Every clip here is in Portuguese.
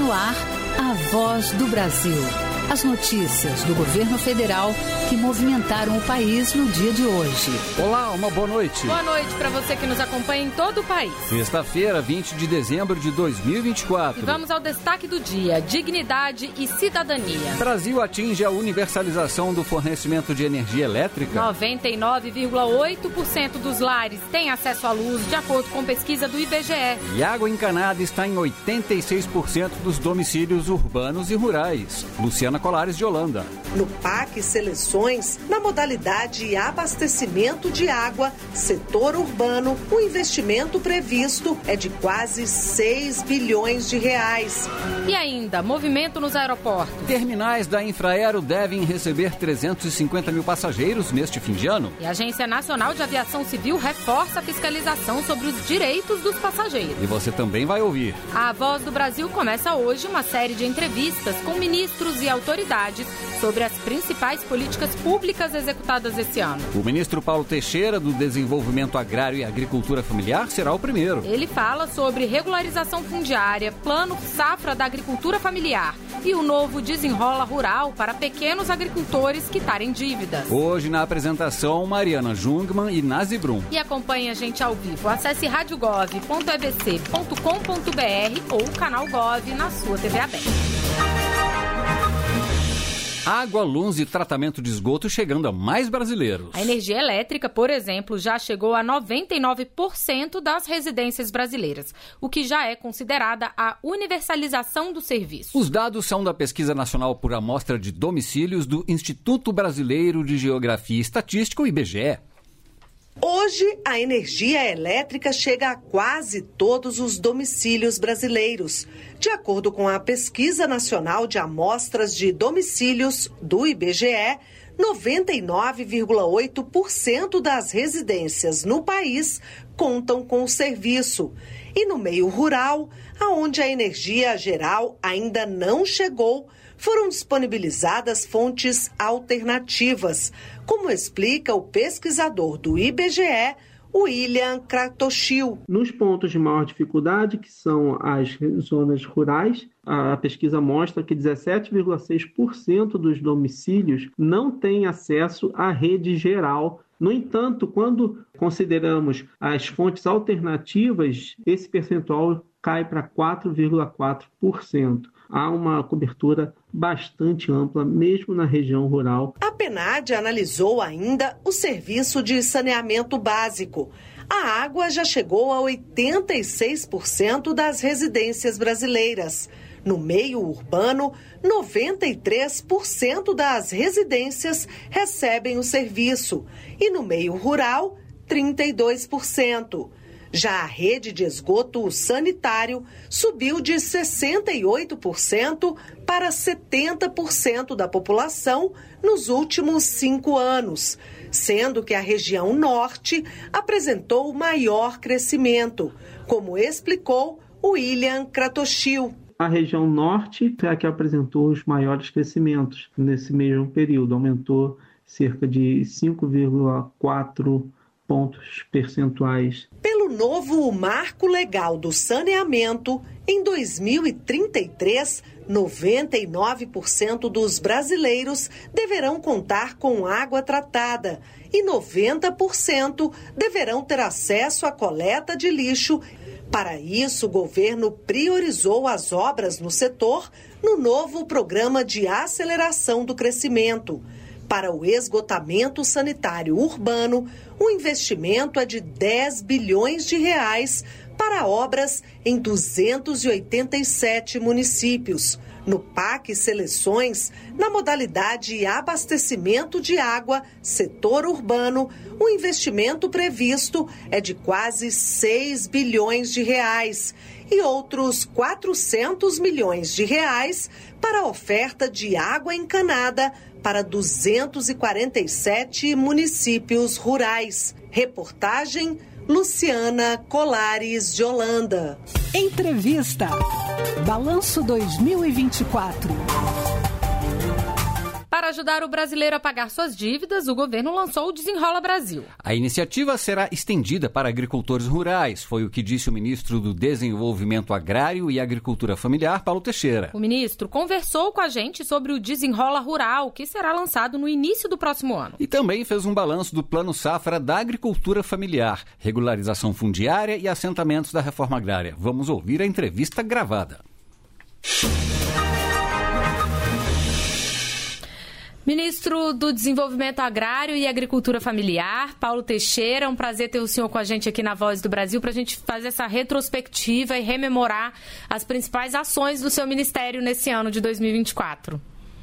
no ar, a Voz do Brasil. As notícias do governo federal que movimentaram o país no dia de hoje. Olá, uma boa noite. Boa noite para você que nos acompanha em todo o país. Sexta-feira, 20 de dezembro de 2024. E vamos ao destaque do dia: dignidade e cidadania. Brasil atinge a universalização do fornecimento de energia elétrica. 99,8% dos lares têm acesso à luz, de acordo com pesquisa do IBGE. E água encanada está em 86% dos domicílios urbanos e rurais. Luciana Colares, de Holanda. No PAC Seleções, na modalidade abastecimento de água, setor urbano, o investimento previsto é de quase 6 bilhões de reais. E ainda, movimento nos aeroportos. Terminais da Infraero devem receber 350 mil passageiros neste fim de ano. E a Agência Nacional de Aviação Civil reforça a fiscalização sobre os direitos dos passageiros. E você também vai ouvir. A Voz do Brasil começa hoje uma série de entrevistas com ministros e autoridades sobre as principais políticas públicas executadas esse ano. O ministro Paulo Teixeira, do Desenvolvimento Agrário e Agricultura Familiar, será o primeiro. Ele fala sobre regularização fundiária, plano safra da agricultura familiar e o novo desenrola rural para pequenos agricultores quitarem dívidas. Hoje, na apresentação, Mariana Jungmann e Nazi Brum. E acompanhe a gente ao vivo. Acesse radiogov.ebc.com.br ou o canal Gov na sua TV aberta. Água, luz e tratamento de esgoto chegando a mais brasileiros. A energia elétrica, por exemplo, já chegou a 99% das residências brasileiras, o que já é considerada a universalização do serviço. Os dados são da Pesquisa Nacional por Amostra de Domicílios do Instituto Brasileiro de Geografia e Estatística, o IBGE. Hoje, a energia elétrica chega a quase todos os domicílios brasileiros. De acordo com a Pesquisa Nacional de Amostras de Domicílios do IBGE, 99,8% das residências no país contam com o serviço. E no meio rural, aonde a energia geral ainda não chegou, foram disponibilizadas fontes alternativas, como explica o pesquisador do IBGE, William Kratochvil. Nos pontos de maior dificuldade, que são as zonas rurais, a pesquisa mostra que 17,6% dos domicílios não têm acesso à rede geral. No entanto, quando consideramos as fontes alternativas, esse percentual cai para 4,4%. Há uma cobertura bastante ampla, mesmo na região rural. A PNAD analisou ainda o serviço de saneamento básico. A água já chegou a 86% das residências brasileiras. No meio urbano, 93% das residências recebem o serviço. E no meio rural, 32%. Já a rede de esgoto sanitário subiu de 68% para 70% da população nos últimos 5 anos, sendo que a região norte apresentou o maior crescimento, como explicou William Kratochvil. A região norte é a que apresentou os maiores crescimentos nesse mesmo período, aumentou cerca de 5,4 pontos percentuais. Pelo novo Marco Legal do Saneamento, em 2033, 99% dos brasileiros deverão contar com água tratada e 90% deverão ter acesso à coleta de lixo. Para isso, o governo priorizou as obras no setor no novo Programa de Aceleração do Crescimento. Para o esgotamento sanitário urbano, o investimento é de 10 bilhões de reais para obras em 287 municípios. No PAC Seleções, na modalidade abastecimento de água, setor urbano, o investimento previsto é de quase 6 bilhões de reais e outros 400 milhões de reais para a oferta de água encanada para 247 municípios rurais. Reportagem Luciana Colares, de Holanda. Entrevista. Balanço 2024. Para para ajudar o brasileiro a pagar suas dívidas, o governo lançou o Desenrola Brasil. A iniciativa será estendida para agricultores rurais, foi o que disse o ministro do Desenvolvimento Agrário e Agricultura Familiar, Paulo Teixeira. O ministro conversou com a gente sobre o Desenrola Rural, que será lançado no início do próximo ano. E também fez um balanço do Plano Safra da Agricultura Familiar, regularização fundiária e assentamentos da reforma agrária. Vamos ouvir a entrevista gravada. Ministro do Desenvolvimento Agrário e Agricultura Familiar, Paulo Teixeira, é um prazer ter o senhor com a gente aqui na Voz do Brasil para a gente fazer essa retrospectiva e rememorar as principais ações do seu ministério nesse ano de 2024.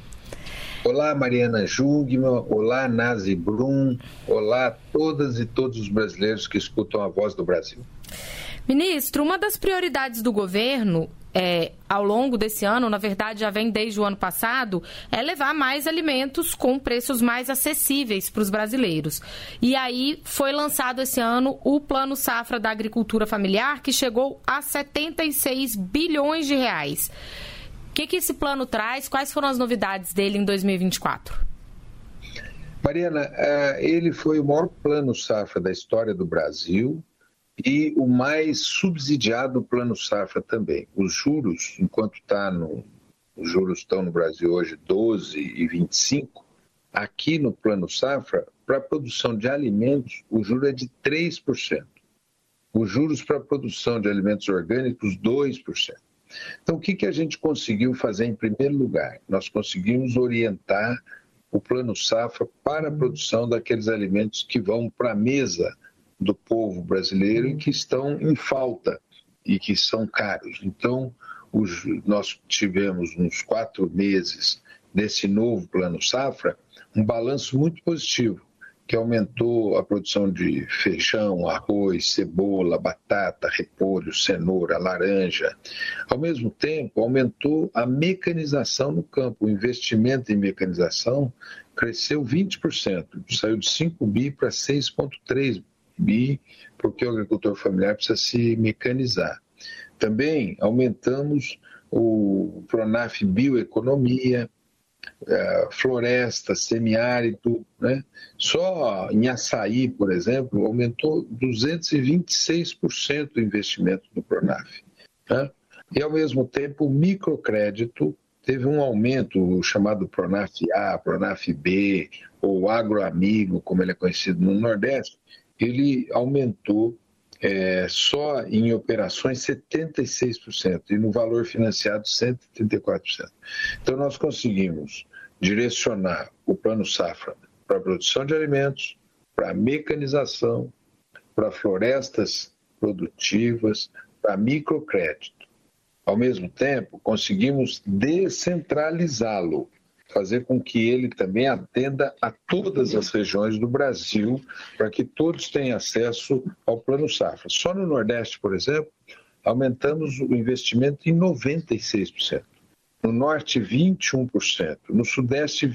Olá, Mariana Jungmann, olá, Nazi Brum, olá a todas e todos os brasileiros que escutam a Voz do Brasil. Ministro, uma das prioridades do governo ao longo desse ano, na verdade já vem desde o ano passado, é levar mais alimentos com preços mais acessíveis para os brasileiros. E aí foi lançado esse ano o Plano Safra da Agricultura Familiar, que chegou a 76 bilhões de reais. O que esse plano traz? Quais foram as novidades dele em 2024? Mariana, ele foi o maior plano safra da história do Brasil e o mais subsidiado plano safra também. Os juros, enquanto os juros estão no Brasil hoje 12,25, aqui no plano safra, para a produção de alimentos, o juro é de 3%. Os juros para a produção de alimentos orgânicos, 2%. Então, o que a gente conseguiu fazer em primeiro lugar? Nós conseguimos orientar o plano safra para a produção daqueles alimentos que vão para a mesa do povo brasileiro e que estão em falta e que são caros. Então, nós tivemos uns 4 meses desse novo plano safra um balanço muito positivo, que aumentou a produção de feijão, arroz, cebola, batata, repolho, cenoura, laranja. Ao mesmo tempo, aumentou a mecanização no campo. O investimento em mecanização cresceu 20%, saiu de 5 bi para 6,3 bi, porque o agricultor familiar precisa se mecanizar. Também aumentamos o Pronaf Bioeconomia, floresta, semiárido, né? Só em açaí, por exemplo, aumentou 226% o investimento do Pronaf. Né? E, ao mesmo tempo, o microcrédito teve um aumento, chamado Pronaf A, Pronaf B, ou Agroamigo, como ele é conhecido no Nordeste. Ele aumentou só em operações 76% e no valor financiado 134%. Então nós conseguimos direcionar o Plano Safra para a produção de alimentos, para a mecanização, para florestas produtivas, para microcrédito. Ao mesmo tempo, conseguimos descentralizá-lo, fazer com que ele também atenda a todas as regiões do Brasil, para que todos tenham acesso ao Plano Safra. Só no Nordeste, por exemplo, aumentamos o investimento em 96%. No Norte, 21%. No Sudeste,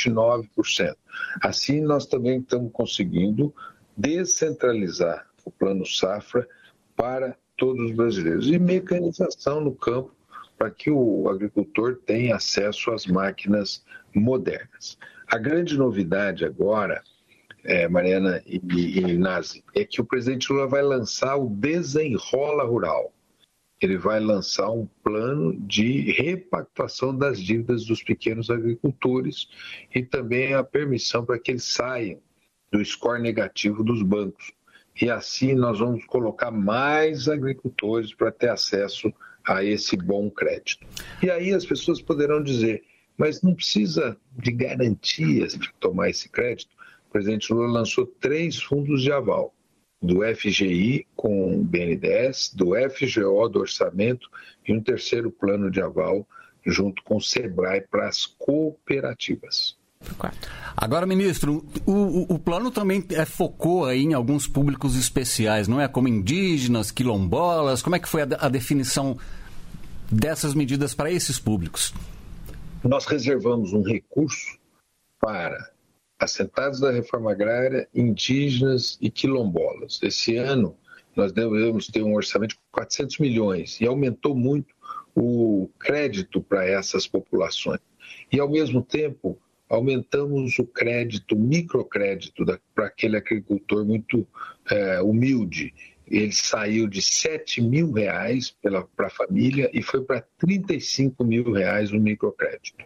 29%. Assim, nós também estamos conseguindo descentralizar o Plano Safra para todos os brasileiros. E mecanização no campo, para que o agricultor tenha acesso às máquinas modernas. A grande novidade agora, Mariana e Nazi, é que o presidente Lula vai lançar o Desenrola Rural. Ele vai lançar um plano de repactuação das dívidas dos pequenos agricultores e também a permissão para que eles saiam do score negativo dos bancos. E assim nós vamos colocar mais agricultores para ter acesso a esse bom crédito. E aí as pessoas poderão dizer, mas não precisa de garantias para tomar esse crédito? O presidente Lula lançou 3 fundos de aval, do FGI com o BNDES, do FGO do Orçamento e um 3º plano de aval junto com o SEBRAE para as cooperativas. Agora, ministro, o plano também focou aí em alguns públicos especiais, não é? Como indígenas, quilombolas. Como é que foi a definição dessas medidas para esses públicos? Nós reservamos um recurso para assentados da reforma agrária, indígenas e quilombolas. Esse ano, nós devemos ter um orçamento de 400 milhões e aumentou muito o crédito para essas populações. E, ao mesmo tempo, aumentamos o crédito, microcrédito, para aquele agricultor muito humilde. Ele saiu de R$7 mil para a família e foi para R$35 mil o microcrédito.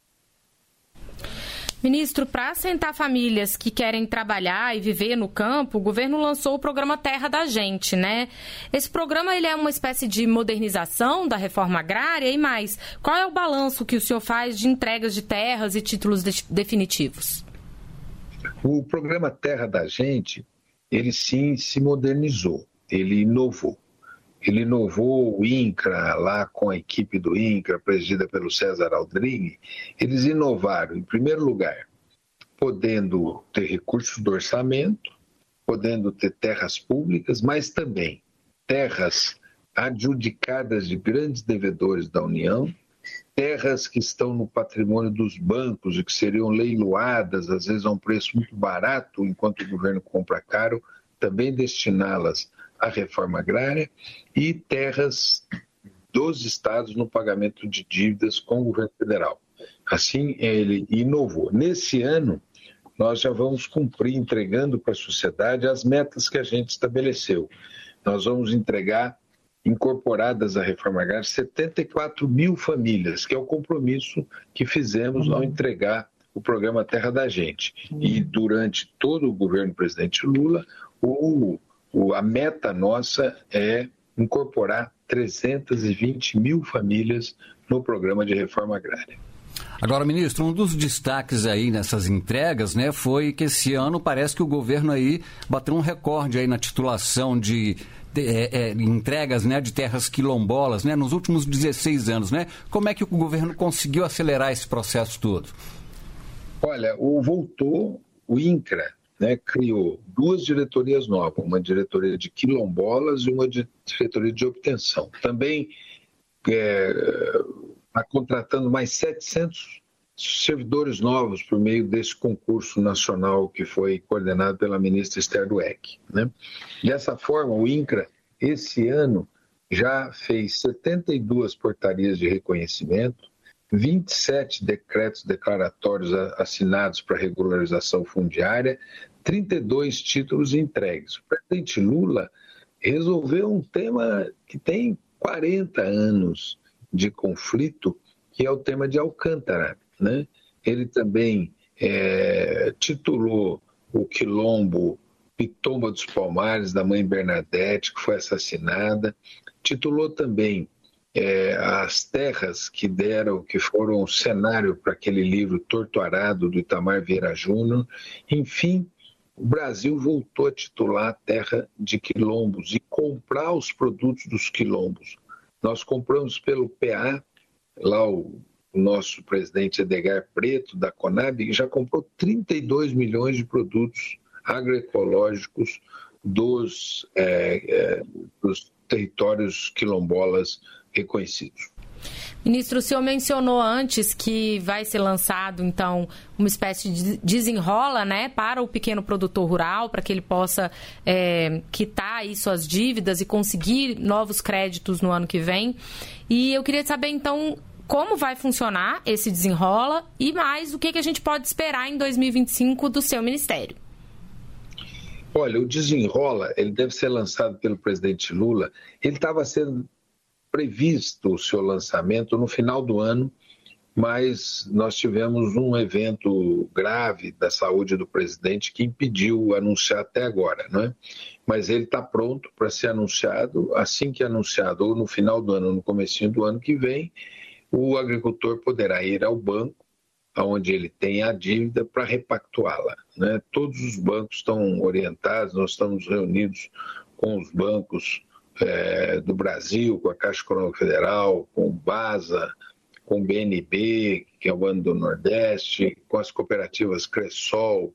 Ministro, para assentar famílias que querem trabalhar e viver no campo, o governo lançou o programa Terra da Gente, né? Esse programa ele é uma espécie de modernização da reforma agrária e mais. Qual é o balanço que o senhor faz de entregas de terras e títulos definitivos? O programa Terra da Gente, ele sim se modernizou, ele inovou. Ele inovou o INCRA, lá com a equipe do INCRA, presidida pelo César Aldrich. Eles inovaram, em primeiro lugar, podendo ter recursos do orçamento, podendo ter terras públicas, mas também terras adjudicadas de grandes devedores da União, terras que estão no patrimônio dos bancos e que seriam leiloadas, às vezes a um preço muito barato, enquanto o governo compra caro, também destiná-las à reforma agrária, e terras dos estados no pagamento de dívidas com o governo federal. Assim, ele inovou. Nesse ano, nós já vamos cumprir, entregando para a sociedade as metas que a gente estabeleceu. Nós vamos entregar, incorporadas à reforma agrária, 74 mil famílias, que é o compromisso que fizemos ao entregar o programa Terra da Gente. E durante todo o governo do presidente Lula, a meta nossa é incorporar 320 mil famílias no programa de reforma agrária. Agora, ministro, um dos destaques aí nessas entregas, né, foi que esse ano parece que o governo aí bateu um recorde aí na titulação de entregas, né, de terras quilombolas, né, nos últimos 16 anos, né? Como é que o governo conseguiu acelerar esse processo todo? Olha, o INCRA, né, criou 2 diretorias novas, uma diretoria de quilombolas e uma diretoria de obtenção. Também está contratando mais 700 servidores novos por meio desse concurso nacional que foi coordenado pela ministra Esther Dweck, né? Dessa forma, o INCRA, esse ano, já fez 72 portarias de reconhecimento, 27 decretos declaratórios assinados para regularização fundiária, 32 títulos entregues. O presidente Lula resolveu um tema que tem 40 anos de conflito, que é o tema de Alcântara, né? Ele também titulou o quilombo Pitomba dos Palmares, da mãe Bernadette, que foi assassinada, titulou também as terras que foram cenário para aquele livro Torto Arado, do Itamar Vieira Júnior. Enfim, o Brasil voltou a titular a terra de quilombos e comprar os produtos dos quilombos. Nós compramos pelo PA, lá o nosso presidente Edgar Preto, da Conab, já comprou 32 milhões de produtos agroecológicos dos territórios quilombolas reconhecidos. Ministro, o senhor mencionou antes que vai ser lançado, então, uma espécie de desenrola, né, para o pequeno produtor rural, para que ele possa quitar aí suas dívidas e conseguir novos créditos no ano que vem. E eu queria saber, então, como vai funcionar esse desenrola e mais o que a gente pode esperar em 2025 do seu ministério. Olha, o desenrola, ele deve ser lançado pelo presidente Lula. Ele estava sendo previsto o seu lançamento no final do ano, mas nós tivemos um evento grave da saúde do presidente que impediu anunciar até agora, não é? Mas ele está pronto para ser anunciado. Assim que anunciado, ou no final do ano, ou no comecinho do ano que vem, o agricultor poderá ir ao banco, onde ele tem a dívida, para repactuá-la, né? Todos os bancos estão orientados, nós estamos reunidos com os bancos do Brasil, com a Caixa Econômica Federal, com o BASA, com o BNB, que é o Banco do Nordeste, com as cooperativas Cressol,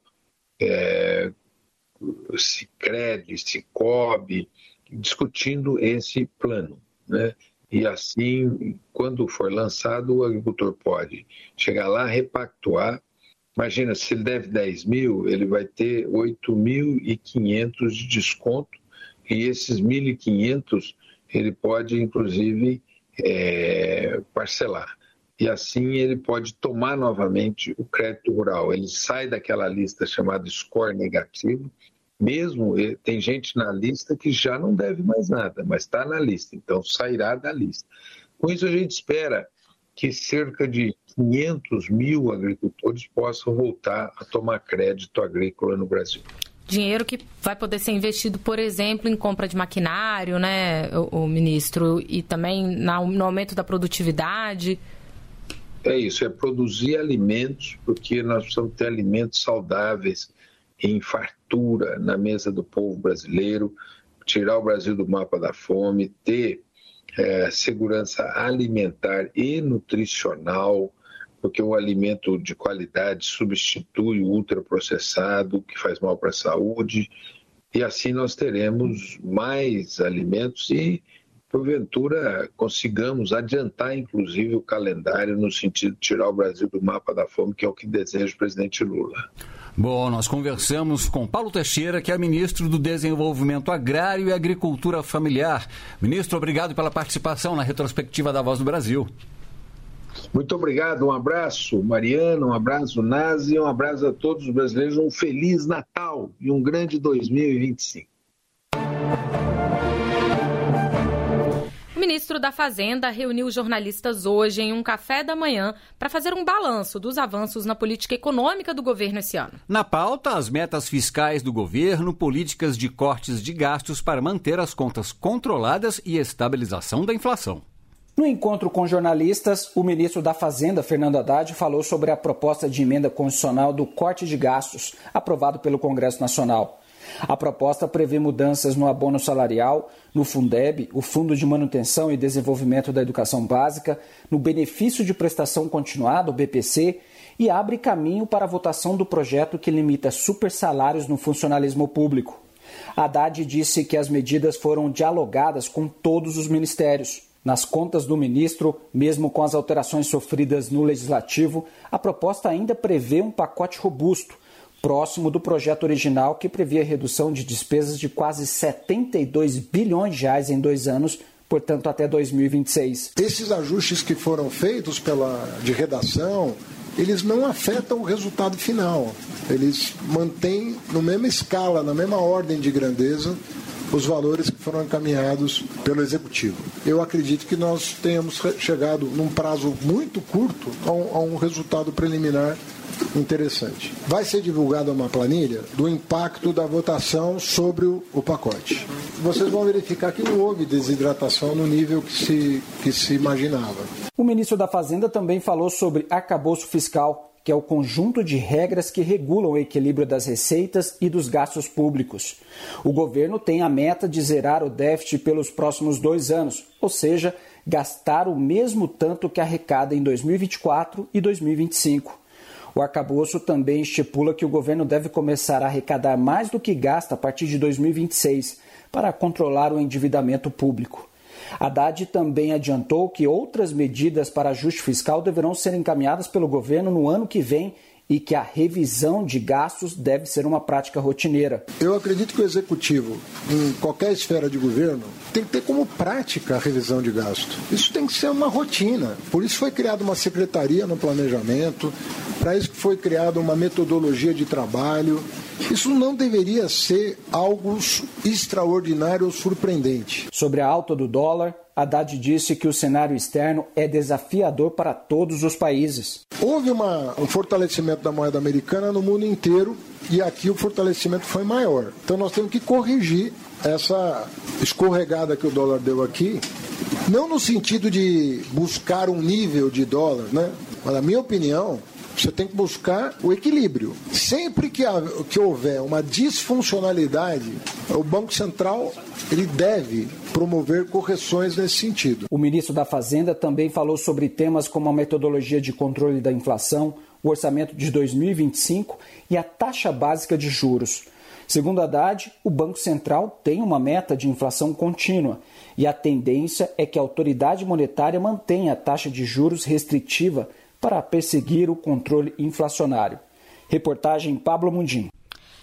Sicredi, Sicob, discutindo esse plano, né? E assim, quando for lançado, o agricultor pode chegar lá, repactuar. Imagina, se ele deve 10 mil, ele vai ter 8.500 de desconto, e esses 1.500 ele pode, inclusive, parcelar. e assim ele pode tomar novamente o crédito rural. Ele sai daquela lista chamada score negativo, mesmo tem gente na lista que já não deve mais nada, mas está na lista, então sairá da lista. Com isso a gente espera que cerca de 500 mil agricultores possam voltar a tomar crédito agrícola no Brasil. Dinheiro que vai poder ser investido, por exemplo, em compra de maquinário, né, o ministro, e também no aumento da produtividade. É isso, é produzir alimentos, porque nós precisamos ter alimentos saudáveis, em fartura na mesa do povo brasileiro, tirar o Brasil do mapa da fome, ter segurança alimentar e nutricional, porque o alimento de qualidade substitui o ultraprocessado, que faz mal para a saúde, e assim nós teremos mais alimentos e, porventura, consigamos adiantar, inclusive, o calendário no sentido de tirar o Brasil do mapa da fome, que é o que deseja o presidente Lula. Bom, nós conversamos com Paulo Teixeira, que é ministro do Desenvolvimento Agrário e Agricultura Familiar. Ministro, obrigado pela participação na retrospectiva da Voz do Brasil. Muito obrigado, um abraço, Mariana, um abraço, Nazi, um abraço a todos os brasileiros, um Feliz Natal e um grande 2025. O ministro da Fazenda reuniu jornalistas hoje em um café da manhã para fazer um balanço dos avanços na política econômica do governo esse ano. Na pauta, as metas fiscais do governo, políticas de cortes de gastos para manter as contas controladas e estabilização da inflação. No encontro com jornalistas, o ministro da Fazenda, Fernando Haddad, falou sobre a proposta de emenda constitucional do corte de gastos, aprovado pelo Congresso Nacional. A proposta prevê mudanças no abono salarial, no Fundeb, o Fundo de Manutenção e Desenvolvimento da Educação Básica, no benefício de prestação continuada, o BPC, e abre caminho para a votação do projeto que limita supersalários no funcionalismo público. Haddad disse que as medidas foram dialogadas com todos os ministérios. Nas contas do ministro, mesmo com as alterações sofridas no Legislativo, a proposta ainda prevê um pacote robusto, próximo do projeto original que previa redução de despesas de quase 72 bilhões de reais em 2 anos, portanto até 2026. Esses ajustes que foram feitos de redação, eles não afetam o resultado final. Eles mantêm na mesma escala, na mesma ordem de grandeza, os valores que foram encaminhados pelo Executivo. Eu acredito que nós tenhamos chegado, num prazo muito curto, a um resultado preliminar interessante. Vai ser divulgada uma planilha do impacto da votação sobre o pacote. Vocês vão verificar que não houve desidratação no nível que se imaginava. O ministro da Fazenda também falou sobre arcabouço fiscal, que é o conjunto de regras que regulam o equilíbrio das receitas e dos gastos públicos. O governo tem a meta de zerar o déficit pelos próximos 2 anos, ou seja, gastar o mesmo tanto que arrecada em 2024 e 2025. O arcabouço também estipula que o governo deve começar a arrecadar mais do que gasta a partir de 2026 para controlar o endividamento público. Haddad também adiantou que outras medidas para ajuste fiscal deverão ser encaminhadas pelo governo no ano que vem e que a revisão de gastos deve ser uma prática rotineira. Eu acredito que o Executivo, em qualquer esfera de governo, tem que ter como prática a revisão de gasto. Isso tem que ser uma rotina. Por isso foi criada uma secretaria no planejamento, para isso foi criada uma metodologia de trabalho. Isso não deveria ser algo extraordinário ou surpreendente. Sobre a alta do dólar, Haddad disse que o cenário externo é desafiador para todos os países. Houve um fortalecimento da moeda americana no mundo inteiro e aqui o fortalecimento foi maior. Então nós temos que corrigir essa escorregada que o dólar deu aqui, não no sentido de buscar um nível de dólar, né? Mas na minha opinião, você tem que buscar o equilíbrio. Sempre que houver uma disfuncionalidade, o Banco Central ele deve promover correções nesse sentido. O ministro da Fazenda também falou sobre temas como a metodologia de controle da inflação, o orçamento de 2025 e a taxa básica de juros. Segundo Haddad, o Banco Central tem uma meta de inflação contínua e a tendência é que a autoridade monetária mantenha a taxa de juros restritiva para perseguir o controle inflacionário. Reportagem Pablo Mundim.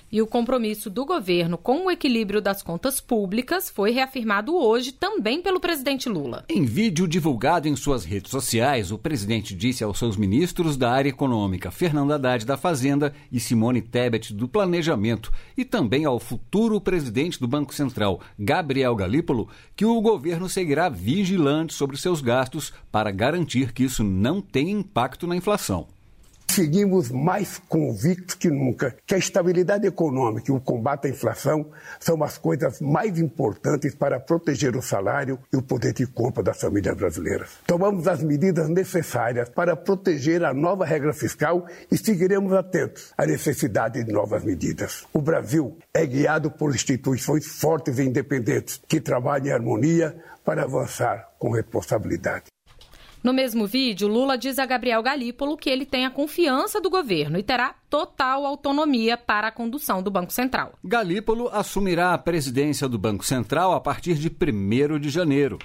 E o compromisso do governo com o equilíbrio das contas públicas foi reafirmado hoje também pelo presidente Lula. Em vídeo divulgado em suas redes sociais, o presidente disse aos seus ministros da área econômica, Fernando Haddad da Fazenda e Simone Tebet do Planejamento, e também ao futuro presidente do Banco Central, Gabriel Galípolo, que o governo seguirá vigilante sobre seus gastos para garantir que isso não tenha impacto na inflação. Seguimos mais convictos que nunca que a estabilidade econômica e o combate à inflação são as coisas mais importantes para proteger o salário e o poder de compra das famílias brasileiras. Tomamos as medidas necessárias para proteger a nova regra fiscal e seguiremos atentos à necessidade de novas medidas. O Brasil é guiado por instituições fortes e independentes que trabalham em harmonia para avançar com responsabilidade. No mesmo vídeo, Lula diz a Gabriel Galípolo que ele tem a confiança do governo e terá total autonomia para a condução do Banco Central. Galípolo assumirá a presidência do Banco Central a partir de 1º de janeiro.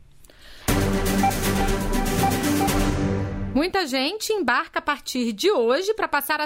Muita gente embarca a partir de hoje para passar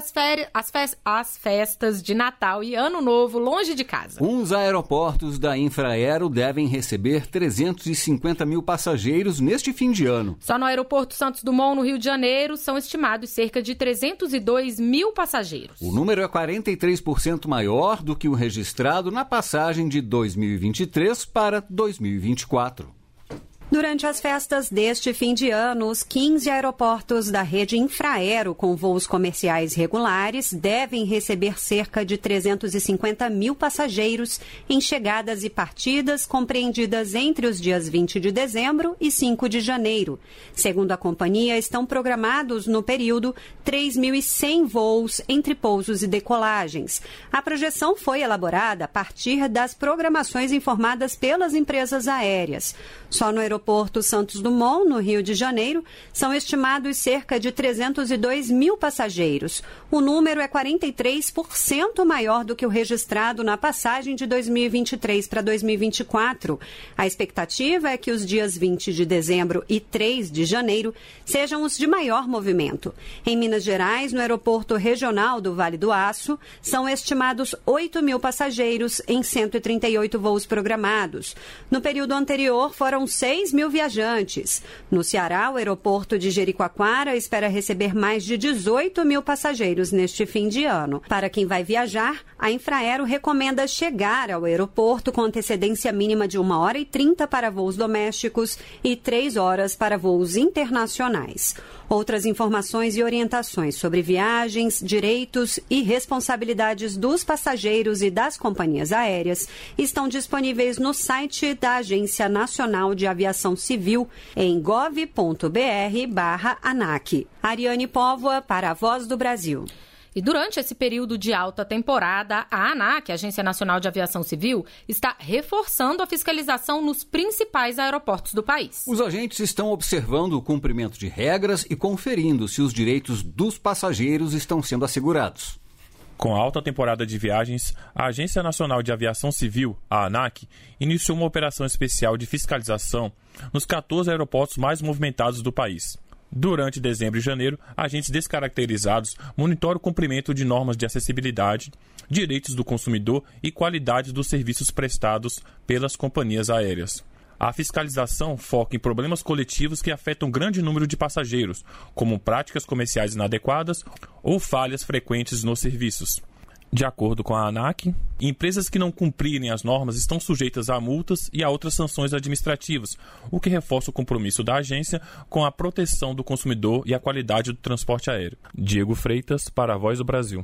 as festas de Natal e Ano Novo longe de casa. Os aeroportos da Infraero devem receber 350 mil passageiros neste fim de ano. Só no aeroporto Santos Dumont, no Rio de Janeiro, são estimados cerca de 302 mil passageiros. O número é 43% maior do que o registrado na passagem de 2023 para 2024. Durante as festas deste fim de ano, os 15 aeroportos da rede Infraero com voos comerciais regulares devem receber cerca de 350 mil passageiros em chegadas e partidas compreendidas entre os dias 20 de dezembro e 5 de janeiro. Segundo a companhia, estão programados no período 3.100 voos entre pousos e decolagens. A projeção foi elaborada a partir das programações informadas pelas empresas aéreas. Só no aeroporto Santos Dumont, no Rio de Janeiro, são estimados cerca de 302 mil passageiros. O número é 43% maior do que o registrado na passagem de 2023 para 2024. A expectativa é que os dias 20 de dezembro e 3 de janeiro sejam os de maior movimento. Em Minas Gerais, no aeroporto regional do Vale do Aço, são estimados 8 mil passageiros em 138 voos programados. No período anterior, foram 6 mil viajantes. No Ceará, o aeroporto de Jericoacoara espera receber mais de 18 mil passageiros neste fim de ano. Para quem vai viajar, a Infraero recomenda chegar ao aeroporto com antecedência mínima de 1h30 para voos domésticos e 3 horas para voos internacionais. Outras informações e orientações sobre viagens, direitos e responsabilidades dos passageiros e das companhias aéreas estão disponíveis no site da Agência Nacional de Aviação Civil em gov.br/ANAC. Ariane Póvoa para a Voz do Brasil. E durante esse período de alta temporada, a ANAC, a Agência Nacional de Aviação Civil, está reforçando a fiscalização nos principais aeroportos do país. Os agentes estão observando o cumprimento de regras e conferindo se os direitos dos passageiros estão sendo assegurados. Com a alta temporada de viagens, a Agência Nacional de Aviação Civil, a ANAC, iniciou uma operação especial de fiscalização nos 14 aeroportos mais movimentados do país. Durante dezembro e janeiro, agentes descaracterizados monitoram o cumprimento de normas de acessibilidade, direitos do consumidor e qualidade dos serviços prestados pelas companhias aéreas. A fiscalização foca em problemas coletivos que afetam um grande número de passageiros, como práticas comerciais inadequadas ou falhas frequentes nos serviços. De acordo com a ANAC, empresas que não cumprirem as normas estão sujeitas a multas e a outras sanções administrativas, o que reforça o compromisso da agência com a proteção do consumidor e a qualidade do transporte aéreo. Diego Freitas, para a Voz do Brasil.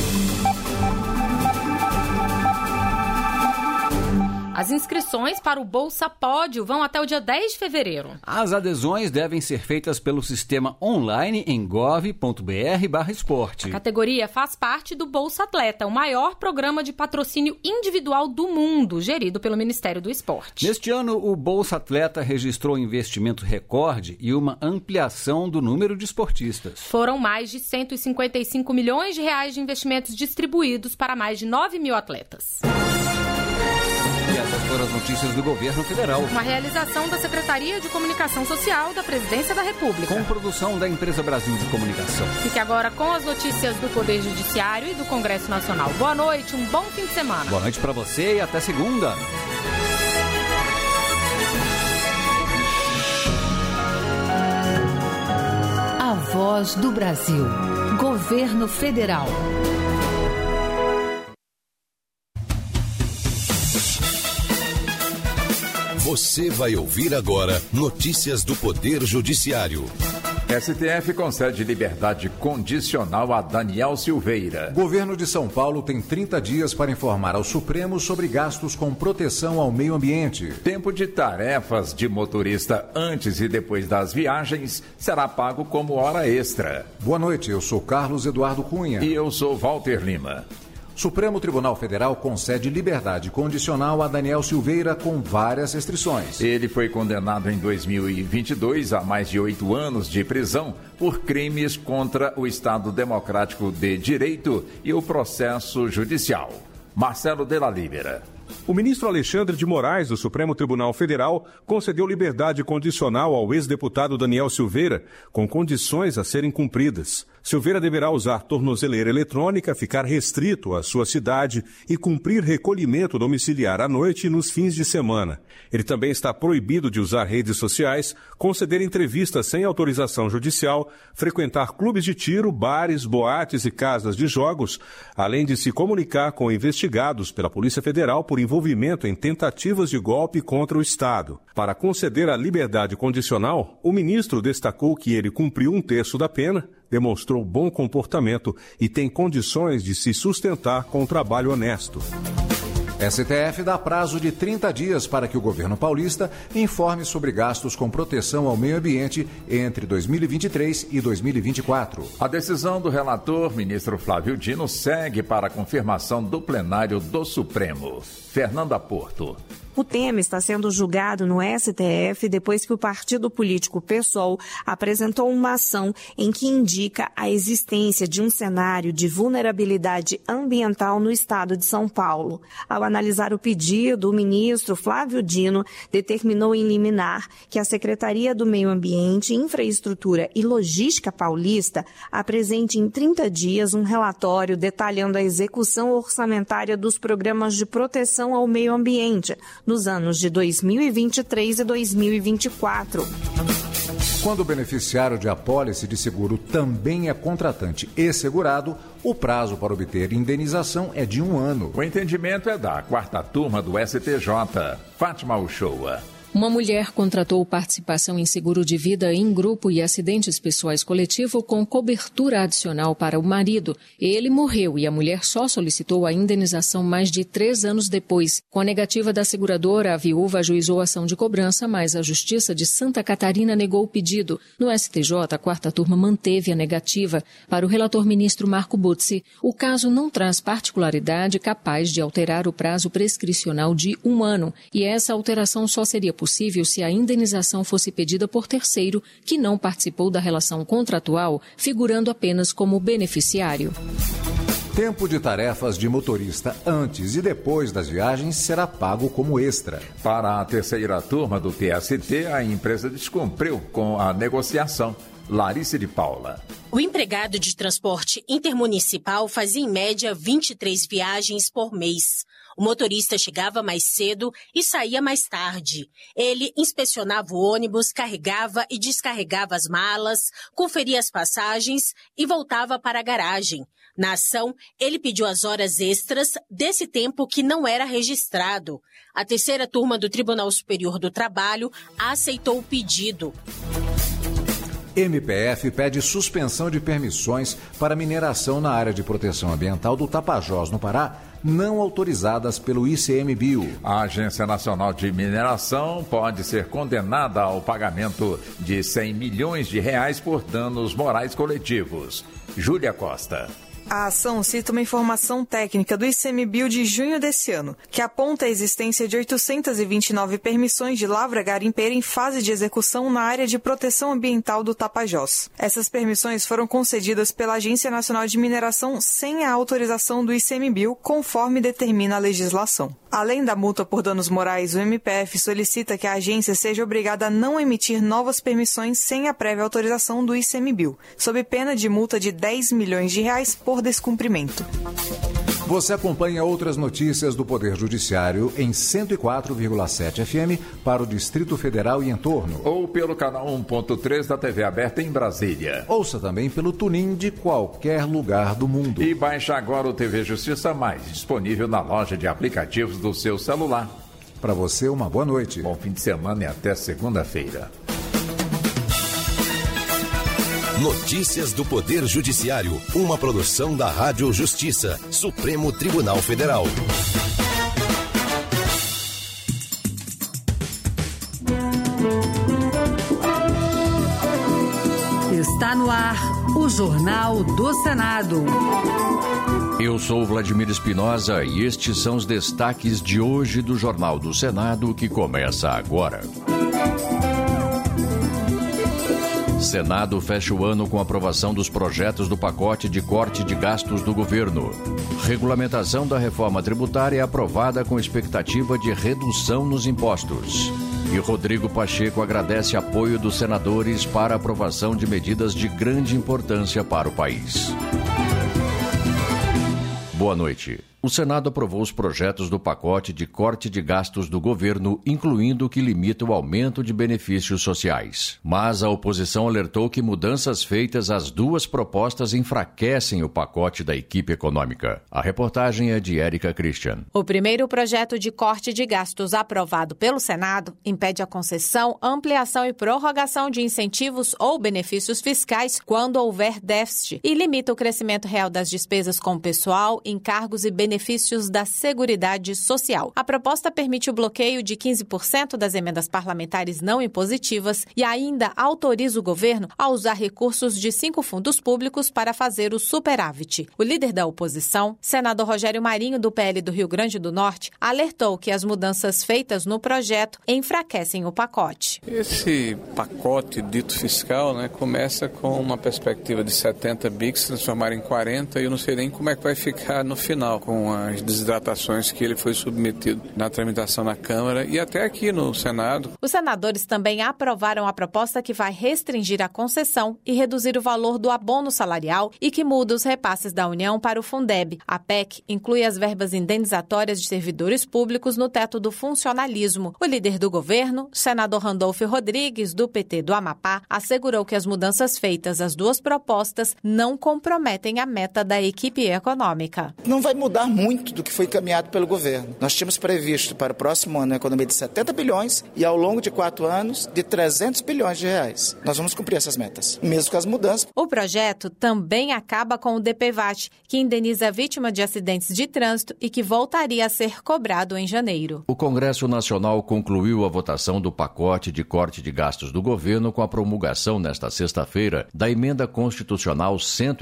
As inscrições para o Bolsa Pódio vão até o dia 10 de fevereiro. As adesões devem ser feitas pelo sistema online em gov.br/esporte. A categoria faz parte do Bolsa Atleta, o maior programa de patrocínio individual do mundo, gerido pelo Ministério do Esporte. Neste ano, o Bolsa Atleta registrou investimento recorde e uma ampliação do número de esportistas. Foram mais de 155 milhões de reais de investimentos distribuídos para mais de 9 mil atletas. E essas foram as notícias do Governo Federal. Uma realização da Secretaria de Comunicação Social da Presidência da República. Com produção da Empresa Brasil de Comunicação. Fique agora com as notícias do Poder Judiciário e do Congresso Nacional. Boa noite, um bom fim de semana. Boa noite para você e até segunda. A Voz do Brasil. Governo Federal. Você vai ouvir agora notícias do Poder Judiciário. STF concede liberdade condicional a Daniel Silveira. O governo de São Paulo tem 30 dias para informar ao Supremo sobre gastos com proteção ao meio ambiente. Tempo de tarefas de motorista antes e depois das viagens será pago como hora extra. Boa noite, eu sou Carlos Eduardo Cunha. E eu sou Walter Lima. Supremo Tribunal Federal concede liberdade condicional a Daniel Silveira com várias restrições. Ele foi condenado em 2022 a mais de 8 anos de prisão por crimes contra o Estado Democrático de Direito e o processo judicial. Marcelo Della Libera. O ministro Alexandre de Moraes, do Supremo Tribunal Federal, concedeu liberdade condicional ao ex-deputado Daniel Silveira, com condições a serem cumpridas. Silveira deverá usar tornozeleira eletrônica, ficar restrito à sua cidade e cumprir recolhimento domiciliar à noite e nos fins de semana. Ele também está proibido de usar redes sociais, conceder entrevistas sem autorização judicial, frequentar clubes de tiro, bares, boates e casas de jogos, além de se comunicar com investigados pela Polícia Federal por envolvimento em tentativas de golpe contra o Estado. Para conceder a liberdade condicional, o ministro destacou que ele cumpriu 1/3 da pena, demonstrou bom comportamento e tem condições de se sustentar com um trabalho honesto. STF dá prazo de 30 dias para que o governo paulista informe sobre gastos com proteção ao meio ambiente entre 2023 e 2024. A decisão do relator, ministro Flávio Dino, segue para a confirmação do plenário do Supremo. Fernanda Porto. O tema está sendo julgado no STF depois que o partido político PSOL apresentou uma ação em que indica a existência de um cenário de vulnerabilidade ambiental no estado de São Paulo. Ao analisar o pedido, o ministro Flávio Dino determinou em liminar que a Secretaria do Meio Ambiente, Infraestrutura e Logística Paulista apresente em 30 dias um relatório detalhando a execução orçamentária dos programas de proteção ao meio ambiente nos anos de 2023 e 2024. Quando o beneficiário de apólice de seguro também é contratante e segurado, o prazo para obter indenização é de 1 ano. O entendimento é da 4ª turma do STJ. Fátima Uchoa. Uma mulher contratou participação em seguro de vida em grupo e acidentes pessoais coletivo com cobertura adicional para o marido. Ele morreu e a mulher só solicitou a indenização mais de 3 anos depois. Com a negativa da seguradora, a viúva ajuizou a ação de cobrança, mas a Justiça de Santa Catarina negou o pedido. No STJ, a 4ª turma manteve a negativa. Para o relator ministro Marco Butzi, o caso não traz particularidade capaz de alterar o prazo prescricional de 1 ano, e essa alteração só seria possível se a indenização fosse pedida por terceiro que não participou da relação contratual, figurando apenas como beneficiário. Tempo de tarefas de motorista antes e depois das viagens será pago como extra. Para a 3ª turma do TST, a empresa descumpriu com a negociação. Larissa de Paula. O empregado de transporte intermunicipal fazia em média 23 viagens por mês. O motorista chegava mais cedo e saía mais tarde. Ele inspecionava o ônibus, carregava e descarregava as malas, conferia as passagens e voltava para a garagem. Na ação, ele pediu as horas extras desse tempo que não era registrado. A 3ª turma do Tribunal Superior do Trabalho aceitou o pedido. MPF pede suspensão de permissões para mineração na área de proteção ambiental do Tapajós, no Pará, não autorizadas pelo ICMBio. A Agência Nacional de Mineração pode ser condenada ao pagamento de R$100 milhões por danos morais coletivos. Júlia Costa. A ação cita uma informação técnica do ICMBio de junho desse ano, que aponta a existência de 829 permissões de lavra garimpeira em fase de execução na área de proteção ambiental do Tapajós. Essas permissões foram concedidas pela Agência Nacional de Mineração sem a autorização do ICMBio, conforme determina a legislação. Além da multa por danos morais, o MPF solicita que a agência seja obrigada a não emitir novas permissões sem a prévia autorização do ICMBio, sob pena de multa de R$10 milhões por descumprimento. Você acompanha outras notícias do Poder Judiciário em 104,7 FM para o Distrito Federal e entorno. Ou pelo canal 1.3 da TV aberta em Brasília. Ouça também pelo TuneIn de qualquer lugar do mundo. E baixe agora o TV Justiça Mais, disponível na loja de aplicativos do seu celular. Para você, uma boa noite. Bom fim de semana e até segunda-feira. Notícias do Poder Judiciário, uma produção da Rádio Justiça, Supremo Tribunal Federal. Está no ar o Jornal do Senado. Eu sou Vladimir Espinosa e estes são os destaques de hoje do Jornal do Senado, que começa agora. Senado fecha o ano com aprovação dos projetos do pacote de corte de gastos do governo. Regulamentação da reforma tributária é aprovada com expectativa de redução nos impostos. E Rodrigo Pacheco agradece apoio dos senadores para a aprovação de medidas de grande importância para o país. Boa noite. O Senado aprovou os projetos do pacote de corte de gastos do governo, incluindo o que limita o aumento de benefícios sociais. Mas a oposição alertou que mudanças feitas às duas propostas enfraquecem o pacote da equipe econômica. A reportagem é de Érica Christian. O primeiro projeto de corte de gastos aprovado pelo Senado impede a concessão, ampliação e prorrogação de incentivos ou benefícios fiscais quando houver déficit e limita o crescimento real das despesas com pessoal, encargos e benefícios da Seguridade Social. A proposta permite o bloqueio de 15% das emendas parlamentares não impositivas e ainda autoriza o governo a usar recursos de 5 fundos públicos para fazer o superávit. O líder da oposição, senador Rogério Marinho, do PL do Rio Grande do Norte, alertou que as mudanças feitas no projeto enfraquecem o pacote. Esse pacote dito fiscal, começa com uma perspectiva de 70 bi que se transformar em 40 e eu não sei nem como é que vai ficar no final, com as desidratações que ele foi submetido na tramitação na Câmara e até aqui no Senado. Os senadores também aprovaram a proposta que vai restringir a concessão e reduzir o valor do abono salarial e que muda os repasses da União para o Fundeb. A PEC inclui as verbas indenizatórias de servidores públicos no teto do funcionalismo. O líder do governo, senador Randolfo Rodrigues, do PT do Amapá, assegurou que as mudanças feitas às duas propostas não comprometem a meta da equipe econômica. Não vai mudar muito do que foi encaminhado pelo governo. Nós tínhamos previsto para o próximo ano uma economia de 70 bilhões e ao longo de 4 anos de 300 bilhões de reais. Nós vamos cumprir essas metas, mesmo com as mudanças. O projeto também acaba com o DPVAT, que indeniza a vítima de acidentes de trânsito e que voltaria a ser cobrado em janeiro. O Congresso Nacional concluiu a votação do pacote de corte de gastos do governo com a promulgação nesta sexta-feira da Emenda Constitucional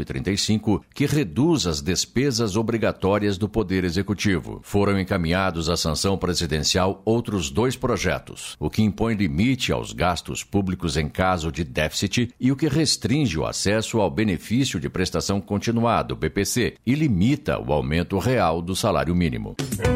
135, que reduz as despesas obrigatórias do Poder Executivo. Foram encaminhados à sanção presidencial outros 2 projetos, o que impõe limite aos gastos públicos em caso de déficit e o que restringe o acesso ao benefício de prestação continuada, BPC, e limita o aumento real do salário mínimo.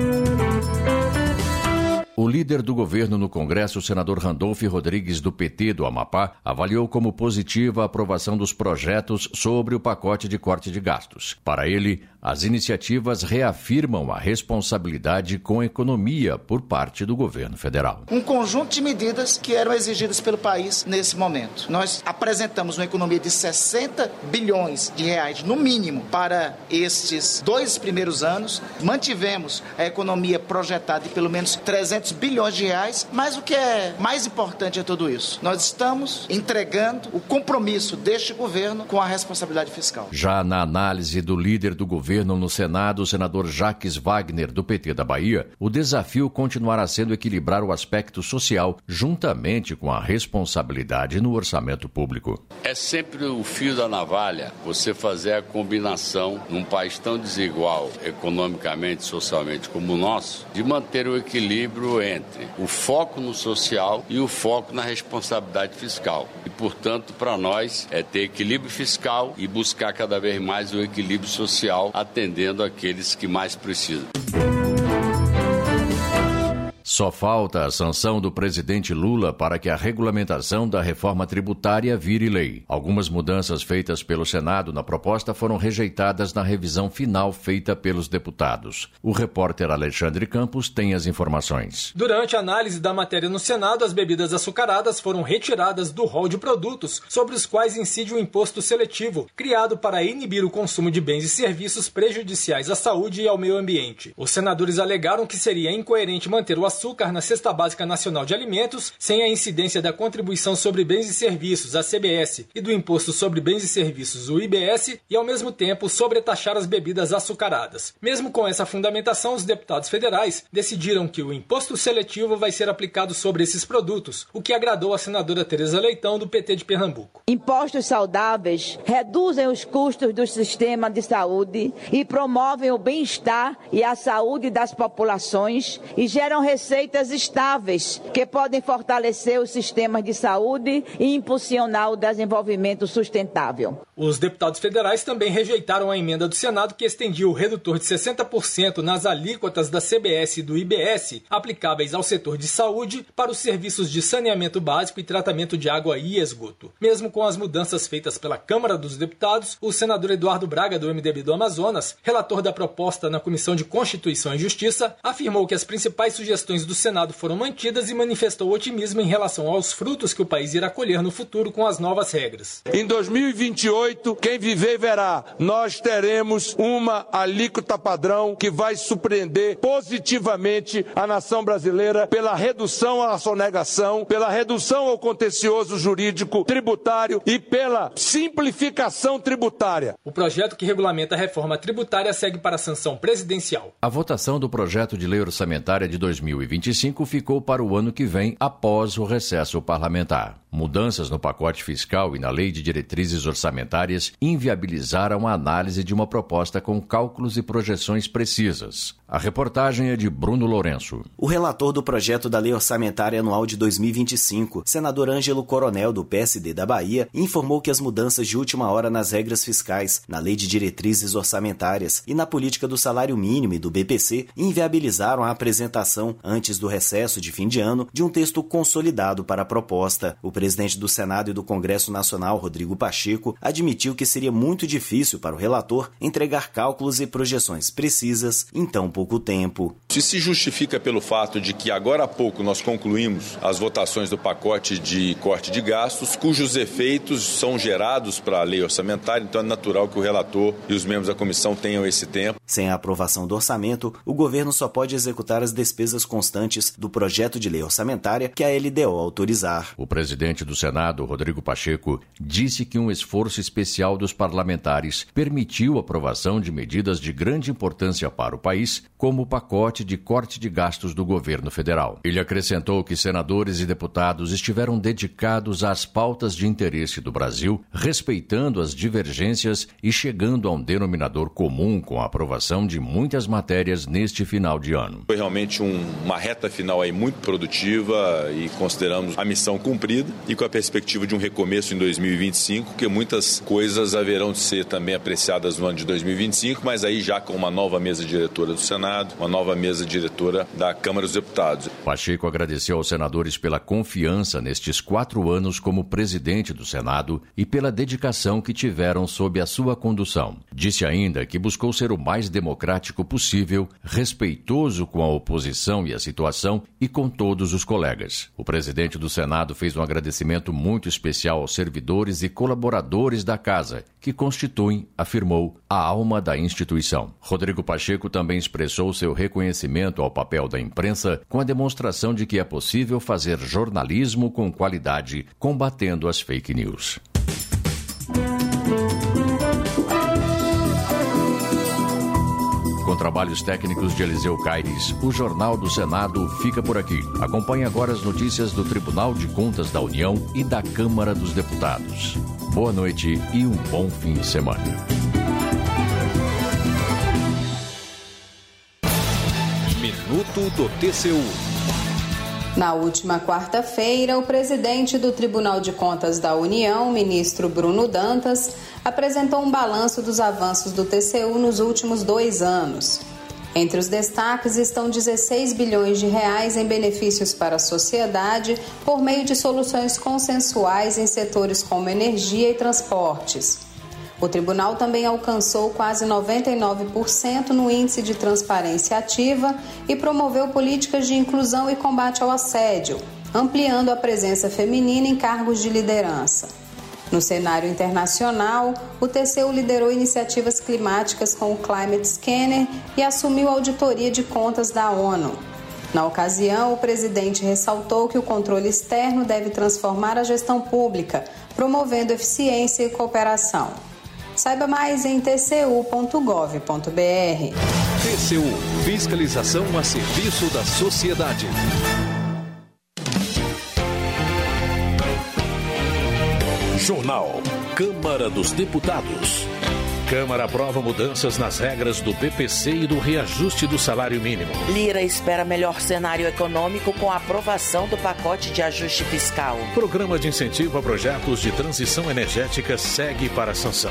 O líder do governo no Congresso, o senador Randolfo Rodrigues, do PT do Amapá, avaliou como positiva a aprovação dos projetos sobre o pacote de corte de gastos. Para ele, as iniciativas reafirmam a responsabilidade com a economia por parte do governo federal. Um conjunto de medidas que eram exigidas pelo país nesse momento. Nós apresentamos uma economia de 60 bilhões de reais, no mínimo, para estes 2 primeiros anos. Mantivemos a economia projetada de pelo menos 300 bilhões de reais, mas o que é mais importante é tudo isso. Nós estamos entregando o compromisso deste governo com a responsabilidade fiscal. Já na análise do líder do governo no Senado, o senador Jacques Wagner, do PT da Bahia, o desafio continuará sendo equilibrar o aspecto social juntamente com a responsabilidade no orçamento público. É sempre o fio da navalha você fazer a combinação num país tão desigual economicamente e socialmente como o nosso, de manter o equilíbrio entre o foco no social e o foco na responsabilidade fiscal. E, portanto, para nós é ter equilíbrio fiscal e buscar cada vez mais o equilíbrio social, atendendo aqueles que mais precisam. Só falta a sanção do presidente Lula para que a regulamentação da reforma tributária vire lei. Algumas mudanças feitas pelo Senado na proposta foram rejeitadas na revisão final feita pelos deputados. O repórter Alexandre Campos tem as informações. Durante a análise da matéria no Senado, as bebidas açucaradas foram retiradas do rol de produtos sobre os quais incide o imposto seletivo, criado para inibir o consumo de bens e serviços prejudiciais à saúde e ao meio ambiente. Os senadores alegaram que seria incoerente manter o açúcar na Cesta Básica Nacional de Alimentos sem a incidência da Contribuição sobre Bens e Serviços, a CBS, e do Imposto sobre Bens e Serviços, o IBS, e ao mesmo tempo sobretaxar as bebidas açucaradas. Mesmo com essa fundamentação, os deputados federais decidiram que o imposto seletivo vai ser aplicado sobre esses produtos, o que agradou a senadora Tereza Leitão, do PT de Pernambuco. Impostos saudáveis reduzem os custos do sistema de saúde e promovem o bem-estar e a saúde das populações e geram receitas estáveis que podem fortalecer os sistemas de saúde e impulsionar o desenvolvimento sustentável. Os deputados federais também rejeitaram a emenda do Senado que estendia o redutor de 60% nas alíquotas da CBS e do IBS aplicáveis ao setor de saúde para os serviços de saneamento básico e tratamento de água e esgoto. Mesmo com as mudanças feitas pela Câmara dos Deputados, o senador Eduardo Braga, do MDB do Amazonas, relator da proposta na Comissão de Constituição e Justiça, afirmou que as principais sugestões do Senado foram mantidas e manifestou otimismo em relação aos frutos que o país irá colher no futuro com as novas regras. Em 2028, quem viver verá, nós teremos uma alíquota padrão que vai surpreender positivamente a nação brasileira pela redução à sonegação, pela redução ao contencioso jurídico tributário e pela simplificação tributária. O projeto que regulamenta a reforma tributária segue para a sanção presidencial. A votação do projeto de lei orçamentária de 2025 ficou para o ano que vem, após o recesso parlamentar. Mudanças no pacote fiscal e na lei de diretrizes orçamentárias inviabilizaram a análise de uma proposta com cálculos e projeções precisas. A reportagem é de Bruno Lourenço. O relator do projeto da Lei Orçamentária Anual de 2025, senador Ângelo Coronel, do PSD da Bahia, informou que as mudanças de última hora nas regras fiscais, na Lei de Diretrizes Orçamentárias e na política do salário mínimo e do BPC inviabilizaram a apresentação, antes do recesso de fim de ano, de um texto consolidado para a proposta. O presidente do Senado e do Congresso Nacional, Rodrigo Pacheco, admitiu que seria muito difícil para o relator entregar cálculos e projeções precisas em tão pouco tempo. Isso se justifica pelo fato de que agora há pouco nós concluímos as votações do pacote de corte de gastos, cujos efeitos são gerados para a lei orçamentária, então é natural que o relator e os membros da comissão tenham esse tempo. Sem a aprovação do orçamento, o governo só pode executar as despesas constantes do projeto de lei orçamentária que a LDO autorizar. O presidente do Senado, Rodrigo Pacheco, disse que um esforço especial dos parlamentares permitiu a aprovação de medidas de grande importância para o país, como o pacote de corte de gastos do governo federal. Ele acrescentou que senadores e deputados estiveram dedicados às pautas de interesse do Brasil, respeitando as divergências e chegando a um denominador comum com a aprovação de muitas matérias neste final de ano. Foi realmente uma reta final aí muito produtiva e consideramos a missão cumprida e com a perspectiva de um recomeço em 2025, que muitas coisas haverão de ser também apreciadas no ano de 2025, mas aí já com uma nova mesa diretora do Senado, uma nova mesa diretora da Câmara dos Deputados. Pacheco agradeceu aos senadores pela confiança nestes 4 anos como presidente do Senado e pela dedicação que tiveram sob a sua condução. Disse ainda que buscou ser o mais democrático possível, respeitoso com a oposição e a situação e com todos os colegas. O presidente do Senado fez um agradecimento muito especial aos servidores e colaboradores da Casa, que constituem, afirmou, a alma da instituição. Rodrigo Pacheco também expressou seu reconhecimento ao papel da imprensa com a demonstração de que é possível fazer jornalismo com qualidade, combatendo as fake news. Com trabalhos técnicos de Eliseu Caires, o Jornal do Senado fica por aqui. Acompanhe agora as notícias do Tribunal de Contas da União e da Câmara dos Deputados. Boa noite e um bom fim de semana. Minuto do TCU. Na última quarta-feira, o presidente do Tribunal de Contas da União, ministro Bruno Dantas, apresentou um balanço dos avanços do TCU nos últimos 2 anos. Entre os destaques estão 16 bilhões de reais em benefícios para a sociedade por meio de soluções consensuais em setores como energia e transportes. O tribunal também alcançou quase 99% no índice de transparência ativa e promoveu políticas de inclusão e combate ao assédio, ampliando a presença feminina em cargos de liderança. No cenário internacional, o TCU liderou iniciativas climáticas com o Climate Scanner e assumiu a auditoria de contas da ONU. Na ocasião, o presidente ressaltou que o controle externo deve transformar a gestão pública, promovendo eficiência e cooperação. Saiba mais em tcu.gov.br. TCU, fiscalização a serviço da sociedade. Jornal Câmara dos Deputados. Câmara aprova mudanças nas regras do BPC e do reajuste do salário mínimo. Lira espera melhor cenário econômico com a aprovação do pacote de ajuste fiscal. Programa de incentivo a projetos de transição energética segue para sanção.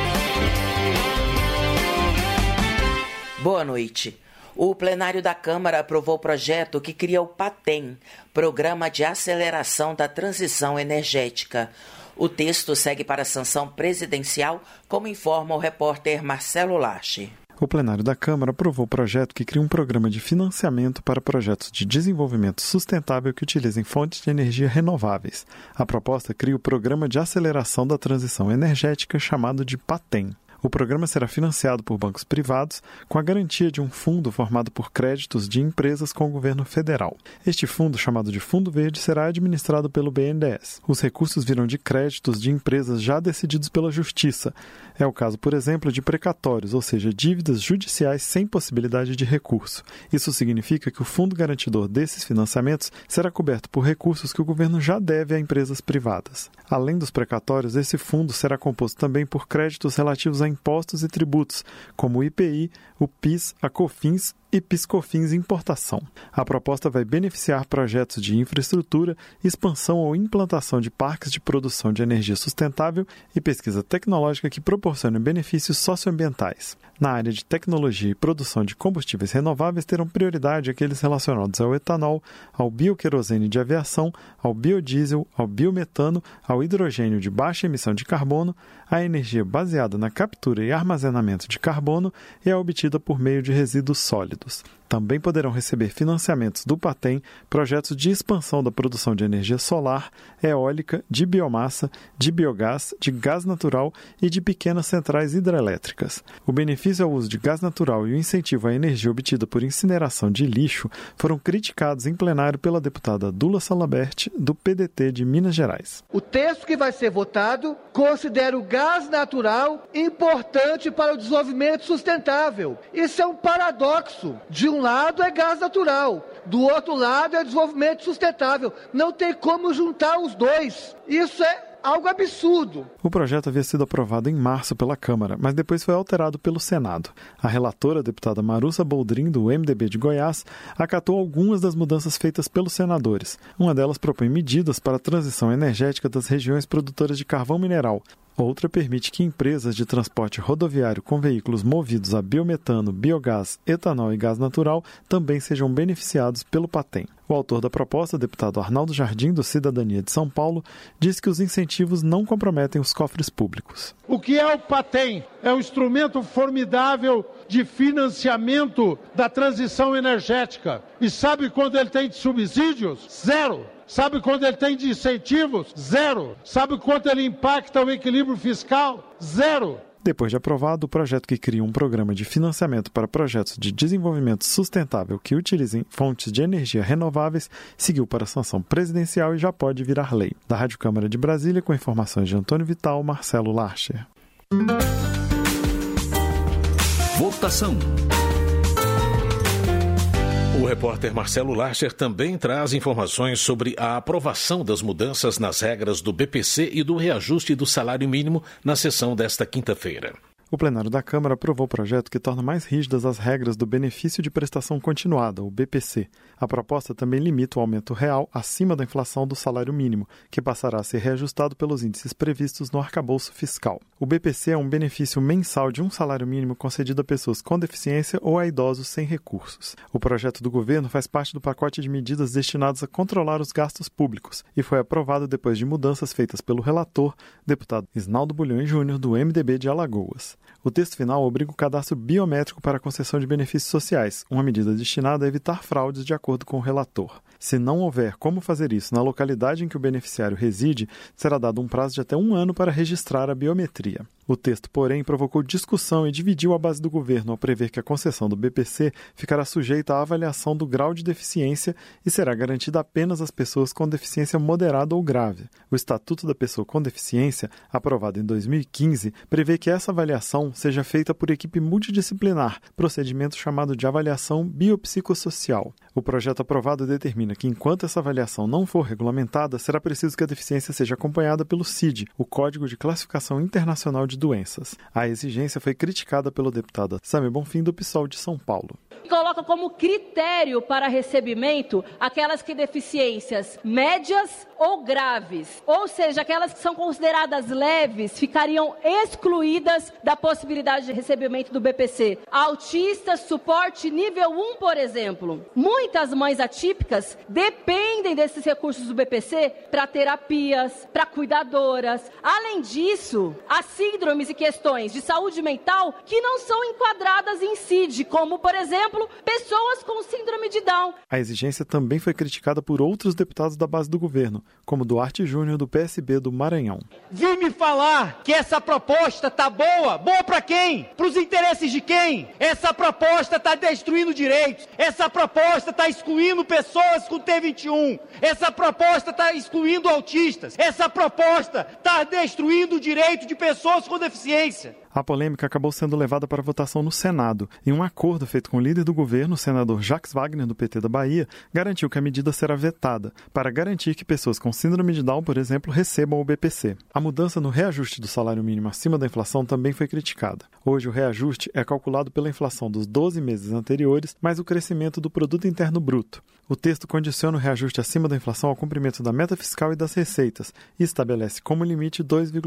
Boa noite. O plenário da Câmara aprovou o projeto que cria o PATEM, Programa de Aceleração da Transição Energética. O texto segue para a sanção presidencial, como informa o repórter Marcelo Larche. O plenário da Câmara aprovou o projeto que cria um programa de financiamento para projetos de desenvolvimento sustentável que utilizem fontes de energia renováveis. A proposta cria o Programa de Aceleração da Transição Energética, chamado de PATEM. O programa será financiado por bancos privados com a garantia de um fundo formado por créditos de empresas com o governo federal. Este fundo, chamado de Fundo Verde, será administrado pelo BNDES. Os recursos virão de créditos de empresas já decididos pela Justiça. É o caso, por exemplo, de precatórios, ou seja, dívidas judiciais sem possibilidade de recurso. Isso significa que o fundo garantidor desses financiamentos será coberto por recursos que o governo já deve a empresas privadas. Além dos precatórios, esse fundo será composto também por créditos relativos a impostos e tributos, como o IPI, o PIS, a COFINS e PIS/COFINS importação. A proposta vai beneficiar projetos de infraestrutura, expansão ou implantação de parques de produção de energia sustentável e pesquisa tecnológica que proporcionem benefícios socioambientais. Na área de tecnologia e produção de combustíveis renováveis terão prioridade aqueles relacionados ao etanol, ao bioquerosene de aviação, ao biodiesel, ao biometano, ao hidrogênio de baixa emissão de carbono, à energia baseada na captura e armazenamento de carbono e a obtida por meio de resíduos sólidos. Também poderão receber financiamentos do PATEM projetos de expansão da produção de energia solar, eólica, de biomassa, de biogás, de gás natural e de pequenas centrais hidrelétricas. O benefício ao uso de gás natural e o incentivo à energia obtida por incineração de lixo foram criticados em plenário pela deputada Dula Salabert, do PDT de Minas Gerais. O texto que vai ser votado considera o gás natural importante para o desenvolvimento sustentável. Isso é um paradoxo. De um lado é gás natural, do outro lado é desenvolvimento sustentável. Não tem como juntar os dois. Isso é algo absurdo. O projeto havia sido aprovado em março pela Câmara, mas depois foi alterado pelo Senado. A relatora, a deputada Marussa Boldrin, do MDB de Goiás, acatou algumas das mudanças feitas pelos senadores. Uma delas propõe medidas para a transição energética das regiões produtoras de carvão mineral. Outra permite que empresas de transporte rodoviário com veículos movidos a biometano, biogás, etanol e gás natural também sejam beneficiados pelo PATEM. O autor da proposta, deputado Arnaldo Jardim, do Cidadania de São Paulo, diz que os incentivos não comprometem os cofres públicos. O que é o PATEM? É um instrumento formidável de financiamento da transição energética. E sabe quando ele tem de subsídios? Zero. Sabe quando ele tem de incentivos? Zero. Sabe quanto ele impacta o equilíbrio fiscal? Zero. Depois de aprovado, o projeto que cria um programa de financiamento para projetos de desenvolvimento sustentável que utilizem fontes de energia renováveis seguiu para a sanção presidencial e já pode virar lei. Da Rádio Câmara de Brasília, com informações de Antônio Vital, Marcelo Larcher. Votação. O repórter Marcelo Larcher também traz informações sobre a aprovação das mudanças nas regras do BPC e do reajuste do salário mínimo na sessão desta quinta-feira. O plenário da Câmara aprovou o projeto que torna mais rígidas as regras do benefício de prestação continuada, o BPC. A proposta também limita o aumento real acima da inflação do salário mínimo, que passará a ser reajustado pelos índices previstos no arcabouço fiscal. O BPC é um benefício mensal de um salário mínimo concedido a pessoas com deficiência ou a idosos sem recursos. O projeto do governo faz parte do pacote de medidas destinadas a controlar os gastos públicos e foi aprovado depois de mudanças feitas pelo relator, deputado Isnaldo Bulhões Júnior, do MDB de Alagoas. O texto final obriga o cadastro biométrico para a concessão de benefícios sociais, uma medida destinada a evitar fraudes de acordo com o relator. Se não houver como fazer isso na localidade em que o beneficiário reside, será dado um prazo de até 1 ano para registrar a biometria. O texto, porém, provocou discussão e dividiu a base do governo ao prever que a concessão do BPC ficará sujeita à avaliação do grau de deficiência e será garantida apenas às pessoas com deficiência moderada ou grave. O Estatuto da Pessoa com Deficiência, aprovado em 2015, prevê que essa avaliação seja feita por equipe multidisciplinar, procedimento chamado de avaliação biopsicossocial. O projeto aprovado determina que, enquanto essa avaliação não for regulamentada, será preciso que a deficiência seja acompanhada pelo CID, o Código de Classificação Internacional de Doenças. A exigência foi criticada pelo deputado Samir Bonfim, do PSOL de São Paulo. Coloca como critério para recebimento aquelas que têm deficiências médias ou graves, ou seja, aquelas que são consideradas leves ficariam excluídas da possibilidade de recebimento do BPC. Autistas, suporte nível 1, por exemplo. Muitas mães atípicas dependem desses recursos do BPC para terapias, para cuidadoras. Além disso, há síndromes e questões de saúde mental que não são enquadradas em CID, como, por exemplo, pessoas com síndrome de Down. A exigência também foi criticada por outros deputados da base do governo, como Duarte Júnior, do PSB do Maranhão. Vim me falar que essa proposta tá boa. Boa para quem? Para os interesses de quem? Essa proposta está destruindo direitos. Essa proposta está excluindo pessoas com T21. Essa proposta está excluindo autistas. Essa proposta está destruindo o direito de pessoas com deficiência. A polêmica acabou sendo levada para votação no Senado, e um acordo feito com o líder do governo, o senador Jacques Wagner, do PT da Bahia, garantiu que a medida será vetada, para garantir que pessoas com síndrome de Down, por exemplo, recebam o BPC. A mudança no reajuste do salário mínimo acima da inflação também foi criticada. Hoje, o reajuste é calculado pela inflação dos 12 meses anteriores, mais o crescimento do Produto Interno Bruto. O texto condiciona o reajuste acima da inflação ao cumprimento da meta fiscal e das receitas, e estabelece como limite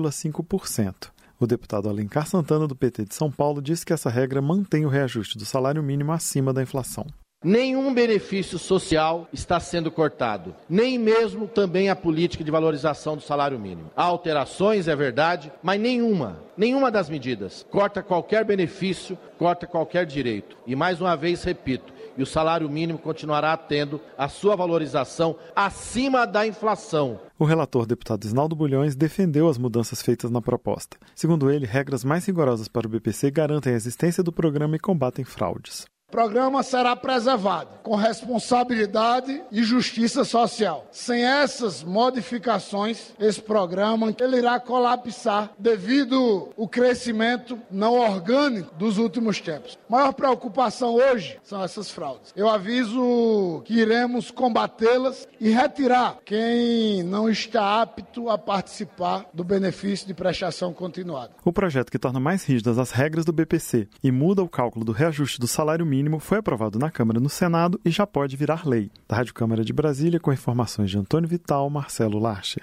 2,5%. O deputado Alencar Santana, do PT de São Paulo, disse que essa regra mantém o reajuste do salário mínimo acima da inflação. Nenhum benefício social está sendo cortado, nem mesmo também a política de valorização do salário mínimo. Há alterações, é verdade, mas nenhuma das medidas corta qualquer benefício, corta qualquer direito. E mais uma vez repito, e o salário mínimo continuará tendo a sua valorização acima da inflação. O relator, deputado Isnaldo Bulhões, defendeu as mudanças feitas na proposta. Segundo ele, regras mais rigorosas para o BPC garantem a existência do programa e combatem fraudes. O programa será preservado com responsabilidade e justiça social. Sem essas modificações, esse programa ele irá colapsar devido ao crescimento não orgânico dos últimos tempos. A maior preocupação hoje são essas fraudes. Eu aviso que iremos combatê-las e retirar quem não está apto a participar do benefício de prestação continuada. O projeto que torna mais rígidas as regras do BPC e muda o cálculo do reajuste do salário mínimo foi aprovado na Câmara e no Senado e já pode virar lei. Da Rádio Câmara de Brasília, com informações de Antônio Vital, Marcelo Larcher.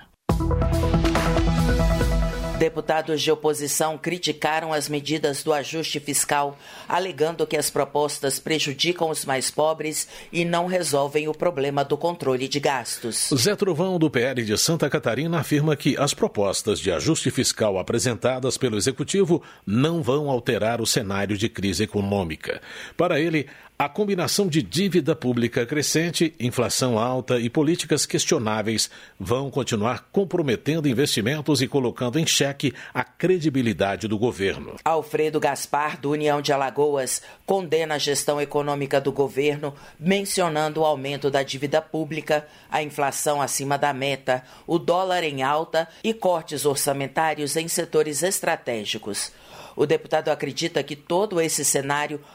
Deputados de oposição criticaram as medidas do ajuste fiscal, alegando que as propostas prejudicam os mais pobres e não resolvem o problema do controle de gastos. Zé Trovão, do PL de Santa Catarina, afirma que as propostas de ajuste fiscal apresentadas pelo Executivo não vão alterar o cenário de crise econômica. Para ele, a combinação de dívida pública crescente, inflação alta e políticas questionáveis vão continuar comprometendo investimentos e colocando em xeque a credibilidade do governo. Alfredo Gaspar, do União de Alagoas, condena a gestão econômica do governo, mencionando o aumento da dívida pública, a inflação acima da meta, o dólar em alta e cortes orçamentários em setores estratégicos. O deputado acredita que todo esse cenário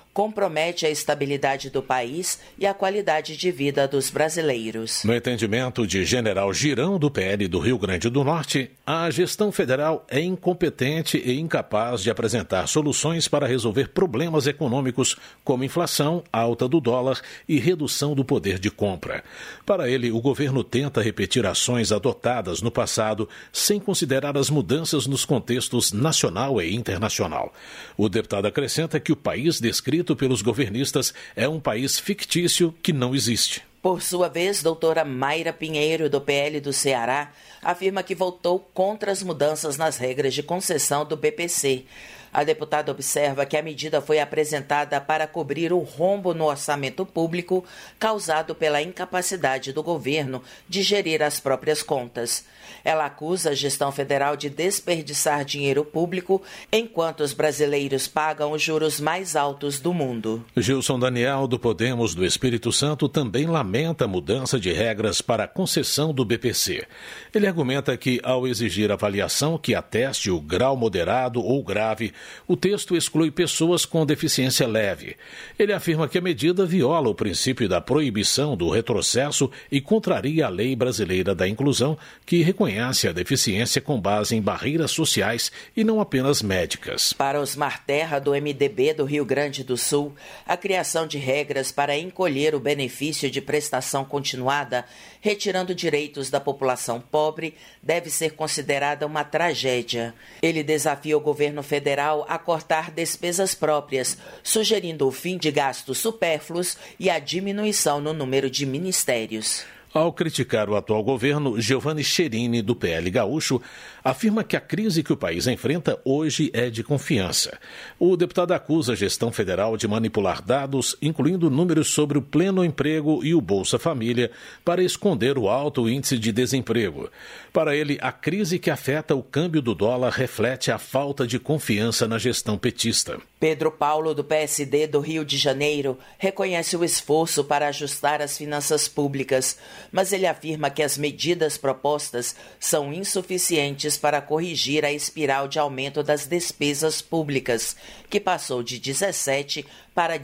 compromete a estabilidade do país e a qualidade de vida dos brasileiros. No entendimento de General Girão, do PL do Rio Grande do Norte, a gestão federal é incompetente e incapaz de apresentar soluções para resolver problemas econômicos como inflação, alta do dólar e redução do poder de compra. Para ele, o governo tenta repetir ações adotadas no passado sem considerar as mudanças nos contextos nacional e internacional. O deputado acrescenta que o país descrito pelos governistas é um país fictício que não existe. Por sua vez, doutora Mayra Pinheiro, do PL do Ceará, afirma que votou contra as mudanças nas regras de concessão do BPC. A deputada observa que a medida foi apresentada para cobrir o rombo no orçamento público causado pela incapacidade do governo de gerir as próprias contas. Ela acusa a gestão federal de desperdiçar dinheiro público enquanto os brasileiros pagam os juros mais altos do mundo. Gilson Daniel, do Podemos do Espírito Santo, também lamenta a mudança de regras para a concessão do BPC. Ele argumenta que, ao exigir avaliação que ateste o grau moderado ou grave, o texto exclui pessoas com deficiência leve. Ele afirma que a medida viola o princípio da proibição do retrocesso e contraria a lei brasileira da inclusão, que reconhece a deficiência com base em barreiras sociais e não apenas médicas. Para Osmar Terra, do MDB do Rio Grande do Sul, a criação de regras para encolher o benefício de prestação continuada, retirando direitos da população pobre, deve ser considerada uma tragédia. Ele desafia o governo federal a cortar despesas próprias, sugerindo o fim de gastos supérfluos e a diminuição no número de ministérios. Ao criticar o atual governo, Giovanni Cherini, do PL Gaúcho, afirma que a crise que o país enfrenta hoje é de confiança. O deputado acusa a gestão federal de manipular dados, incluindo números sobre o pleno emprego e o Bolsa Família, para esconder o alto índice de desemprego. Para ele, a crise que afeta o câmbio do dólar reflete a falta de confiança na gestão petista. Pedro Paulo, do PSD do Rio de Janeiro, reconhece o esforço para ajustar as finanças públicas, mas ele afirma que as medidas propostas são insuficientes para corrigir a espiral de aumento das despesas públicas, que passou de 17% para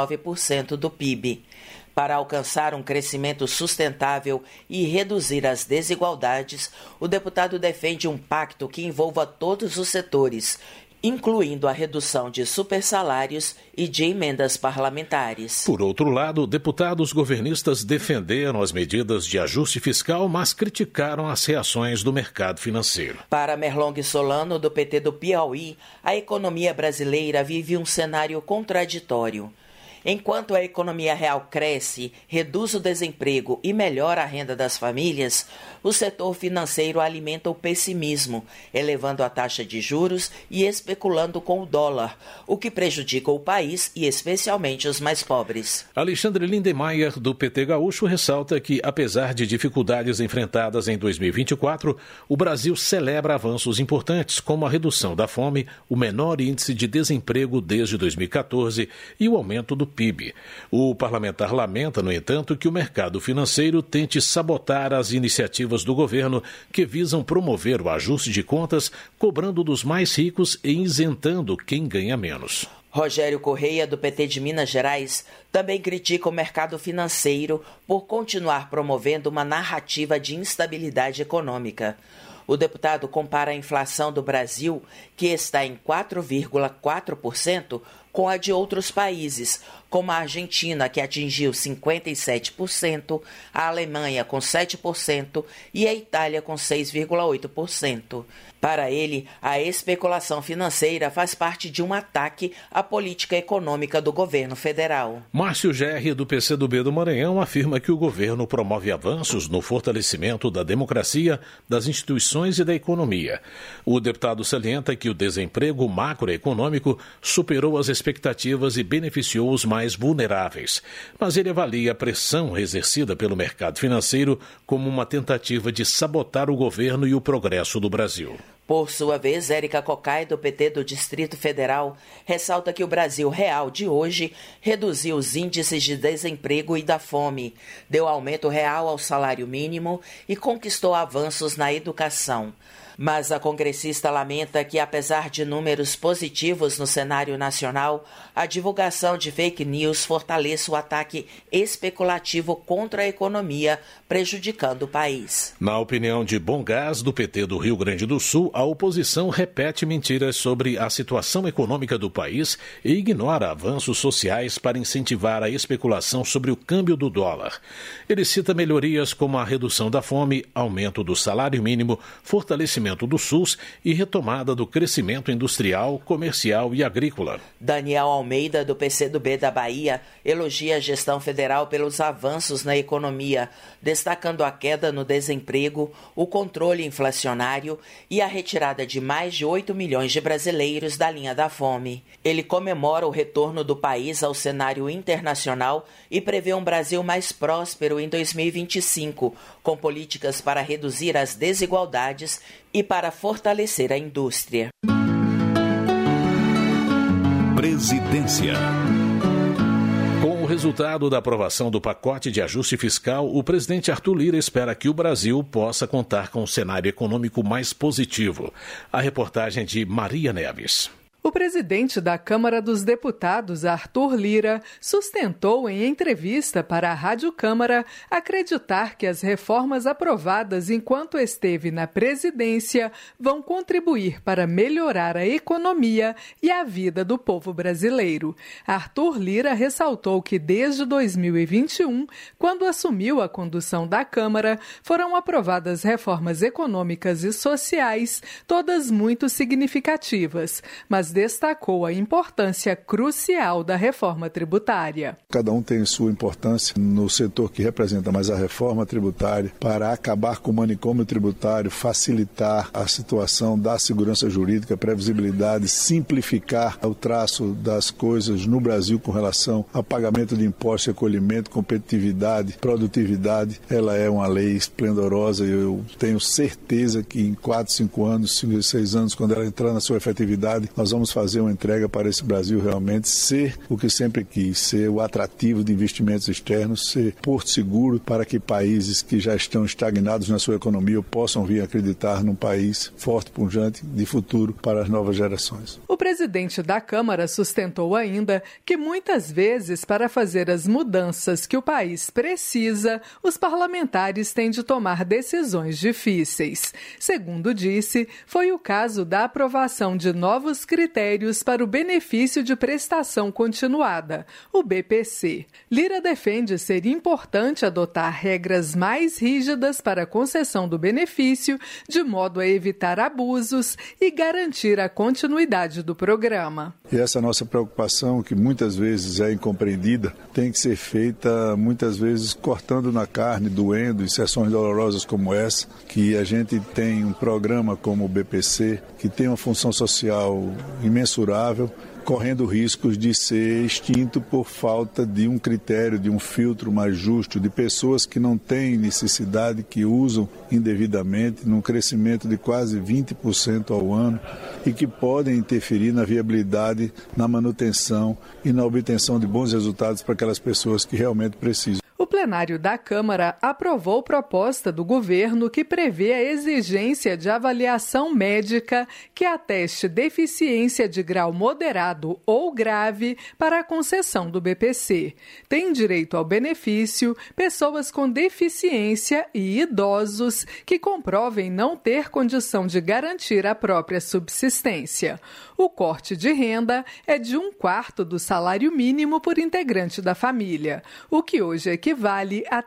19% do PIB. Para alcançar um crescimento sustentável e reduzir as desigualdades, o deputado defende um pacto que envolva todos os setores, incluindo a redução de supersalários e de emendas parlamentares. Por outro lado, deputados governistas defenderam as medidas de ajuste fiscal, mas criticaram as reações do mercado financeiro. Para Merlong Solano, do PT do Piauí, a economia brasileira vive um cenário contraditório. Enquanto a economia real cresce, reduz o desemprego e melhora a renda das famílias, o setor financeiro alimenta o pessimismo, elevando a taxa de juros e especulando com o dólar, o que prejudica o país e especialmente os mais pobres. Alexandre Lindemeyer, do PT Gaúcho, ressalta que, apesar de dificuldades enfrentadas em 2024, o Brasil celebra avanços importantes, como a redução da fome, o menor índice de desemprego desde 2014 e o aumento do PIB. O parlamentar lamenta, no entanto, que o mercado financeiro tente sabotar as iniciativas do governo que visam promover o ajuste de contas, cobrando dos mais ricos e isentando quem ganha menos. Rogério Correia, do PT de Minas Gerais, também critica o mercado financeiro por continuar promovendo uma narrativa de instabilidade econômica. O deputado compara a inflação do Brasil, que está em 4,4%, com a de outros países, como a Argentina, que atingiu 57%, a Alemanha com 7% e a Itália com 6,8%. Para ele, a especulação financeira faz parte de um ataque à política econômica do governo federal. Márcio Gerri, do PCdoB do Maranhão, afirma que o governo promove avanços no fortalecimento da democracia, das instituições e da economia. O deputado salienta que o desemprego macroeconômico superou as expectativas e beneficiou os mais vulneráveis. Mas ele avalia a pressão exercida pelo mercado financeiro como uma tentativa de sabotar o governo e o progresso do Brasil. Por sua vez, Érica Cocai, do PT do Distrito Federal, ressalta que o Brasil real de hoje reduziu os índices de desemprego e da fome, deu aumento real ao salário mínimo e conquistou avanços na educação. Mas a congressista lamenta que, apesar de números positivos no cenário nacional, a divulgação de fake news fortaleça o ataque especulativo contra a economia, prejudicando o país. Na opinião de Bom Gás, do PT do Rio Grande do Sul, a oposição repete mentiras sobre a situação econômica do país e ignora avanços sociais para incentivar a especulação sobre o câmbio do dólar. Ele cita melhorias como a redução da fome, aumento do salário mínimo, fortalecimento do SUS e retomada do crescimento industrial, comercial e agrícola. Daniel Almeida, do PCdoB da Bahia, elogia a gestão federal pelos avanços na economia, destacando a queda no desemprego, o controle inflacionário e a retirada de mais de 8 milhões de brasileiros da linha da fome. Ele comemora o retorno do país ao cenário internacional e prevê um Brasil mais próspero em 2025, com políticas para reduzir as desigualdades e para fortalecer a indústria. Presidência. Com o resultado da aprovação do pacote de ajuste fiscal, o presidente Arthur Lira espera que o Brasil possa contar com um cenário econômico mais positivo. A reportagem de Maria Neves. O presidente da Câmara dos Deputados, Arthur Lira, sustentou em entrevista para a Rádio Câmara acreditar que as reformas aprovadas enquanto esteve na presidência vão contribuir para melhorar a economia e a vida do povo brasileiro. Arthur Lira ressaltou que desde 2021, quando assumiu a condução da Câmara, foram aprovadas reformas econômicas e sociais, todas muito significativas, mas destacou a importância crucial da reforma tributária. Cada um tem sua importância no setor que representa, mas a reforma tributária para acabar com o manicômio tributário, facilitar a situação da segurança jurídica, previsibilidade, simplificar o traço das coisas no Brasil com relação ao pagamento de impostos, recolhimento, competitividade, produtividade. Ela é uma lei esplendorosa e eu tenho certeza que em 4, 5 anos, 5, 6 anos, quando ela entrar na sua efetividade, nós vamos fazer uma entrega para esse Brasil realmente ser o que sempre quis, ser o atrativo de investimentos externos, ser porto seguro para que países que já estão estagnados na sua economia possam vir acreditar num país forte, pujante, de futuro para as novas gerações. O presidente da Câmara sustentou ainda que muitas vezes, para fazer as mudanças que o país precisa, os parlamentares têm de tomar decisões difíceis. Segundo disse, foi o caso da aprovação de novos critérios para o benefício de prestação continuada, o BPC. Lira defende ser importante adotar regras mais rígidas para a concessão do benefício, de modo a evitar abusos e garantir a continuidade do programa. E essa nossa preocupação, que muitas vezes é incompreendida, tem que ser feita muitas vezes cortando na carne, doendo, em sessões dolorosas como essa, que a gente tem um programa como o BPC, que tem uma função social imensurável, correndo riscos de ser extinto por falta de um critério, de um filtro mais justo, de pessoas que não têm necessidade, que usam indevidamente, num crescimento de quase 20% ao ano e que podem interferir na viabilidade, na manutenção e na obtenção de bons resultados para aquelas pessoas que realmente precisam. O plenário da Câmara aprovou proposta do governo que prevê a exigência de avaliação médica que ateste deficiência de grau moderado ou grave para a concessão do BPC. Tem direito ao benefício pessoas com deficiência e idosos que comprovem não ter condição de garantir a própria subsistência. O corte de renda é de 1/4 do salário mínimo por integrante da família, o que hoje equivale a R$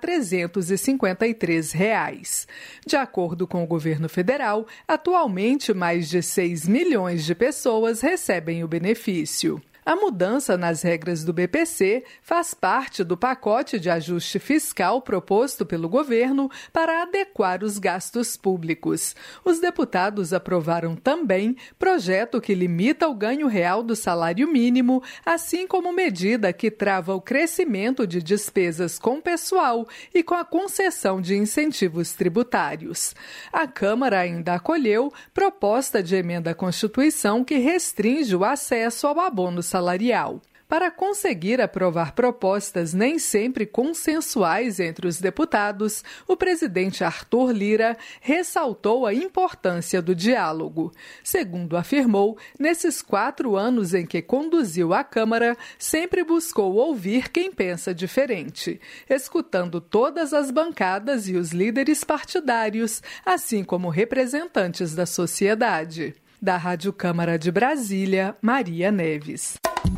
353. De acordo com o governo federal, atualmente mais de 6 milhões de pessoas recebem o benefício. A mudança nas regras do BPC faz parte do pacote de ajuste fiscal proposto pelo governo para adequar os gastos públicos. Os deputados aprovaram também projeto que limita o ganho real do salário mínimo, assim como medida que trava o crescimento de despesas com pessoal e com a concessão de incentivos tributários. A Câmara ainda acolheu proposta de emenda à Constituição que restringe o acesso ao abono salarial. Para conseguir aprovar propostas nem sempre consensuais entre os deputados, o presidente Arthur Lira ressaltou a importância do diálogo. Segundo afirmou, nesses 4 anos em que conduziu a Câmara, sempre buscou ouvir quem pensa diferente, escutando todas as bancadas e os líderes partidários, assim como representantes da sociedade. Da Rádio Câmara de Brasília, Maria Neves.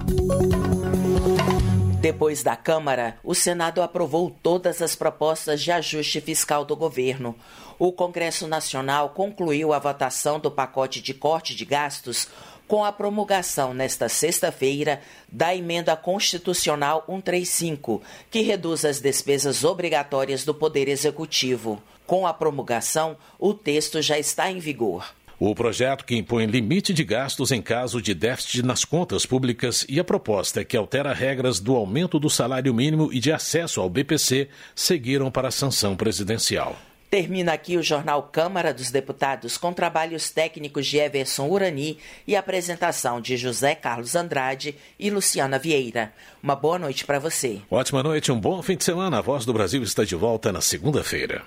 Depois da Câmara, o Senado aprovou todas as propostas de ajuste fiscal do governo. O Congresso Nacional concluiu a votação do pacote de corte de gastos com a promulgação nesta sexta-feira da Emenda Constitucional 135, que reduz as despesas obrigatórias do Poder Executivo. Com a promulgação, o texto já está em vigor. O projeto que impõe limite de gastos em caso de déficit nas contas públicas e a proposta que altera regras do aumento do salário mínimo e de acesso ao BPC seguiram para a sanção presidencial. Termina aqui o Jornal Câmara dos Deputados com trabalhos técnicos de Everson Urani e apresentação de José Carlos Andrade e Luciana Vieira. Uma boa noite para você. Ótima noite, um bom fim de semana. A Voz do Brasil está de volta na segunda-feira.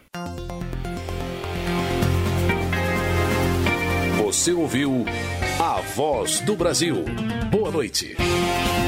Você ouviu A Voz do Brasil. Boa noite.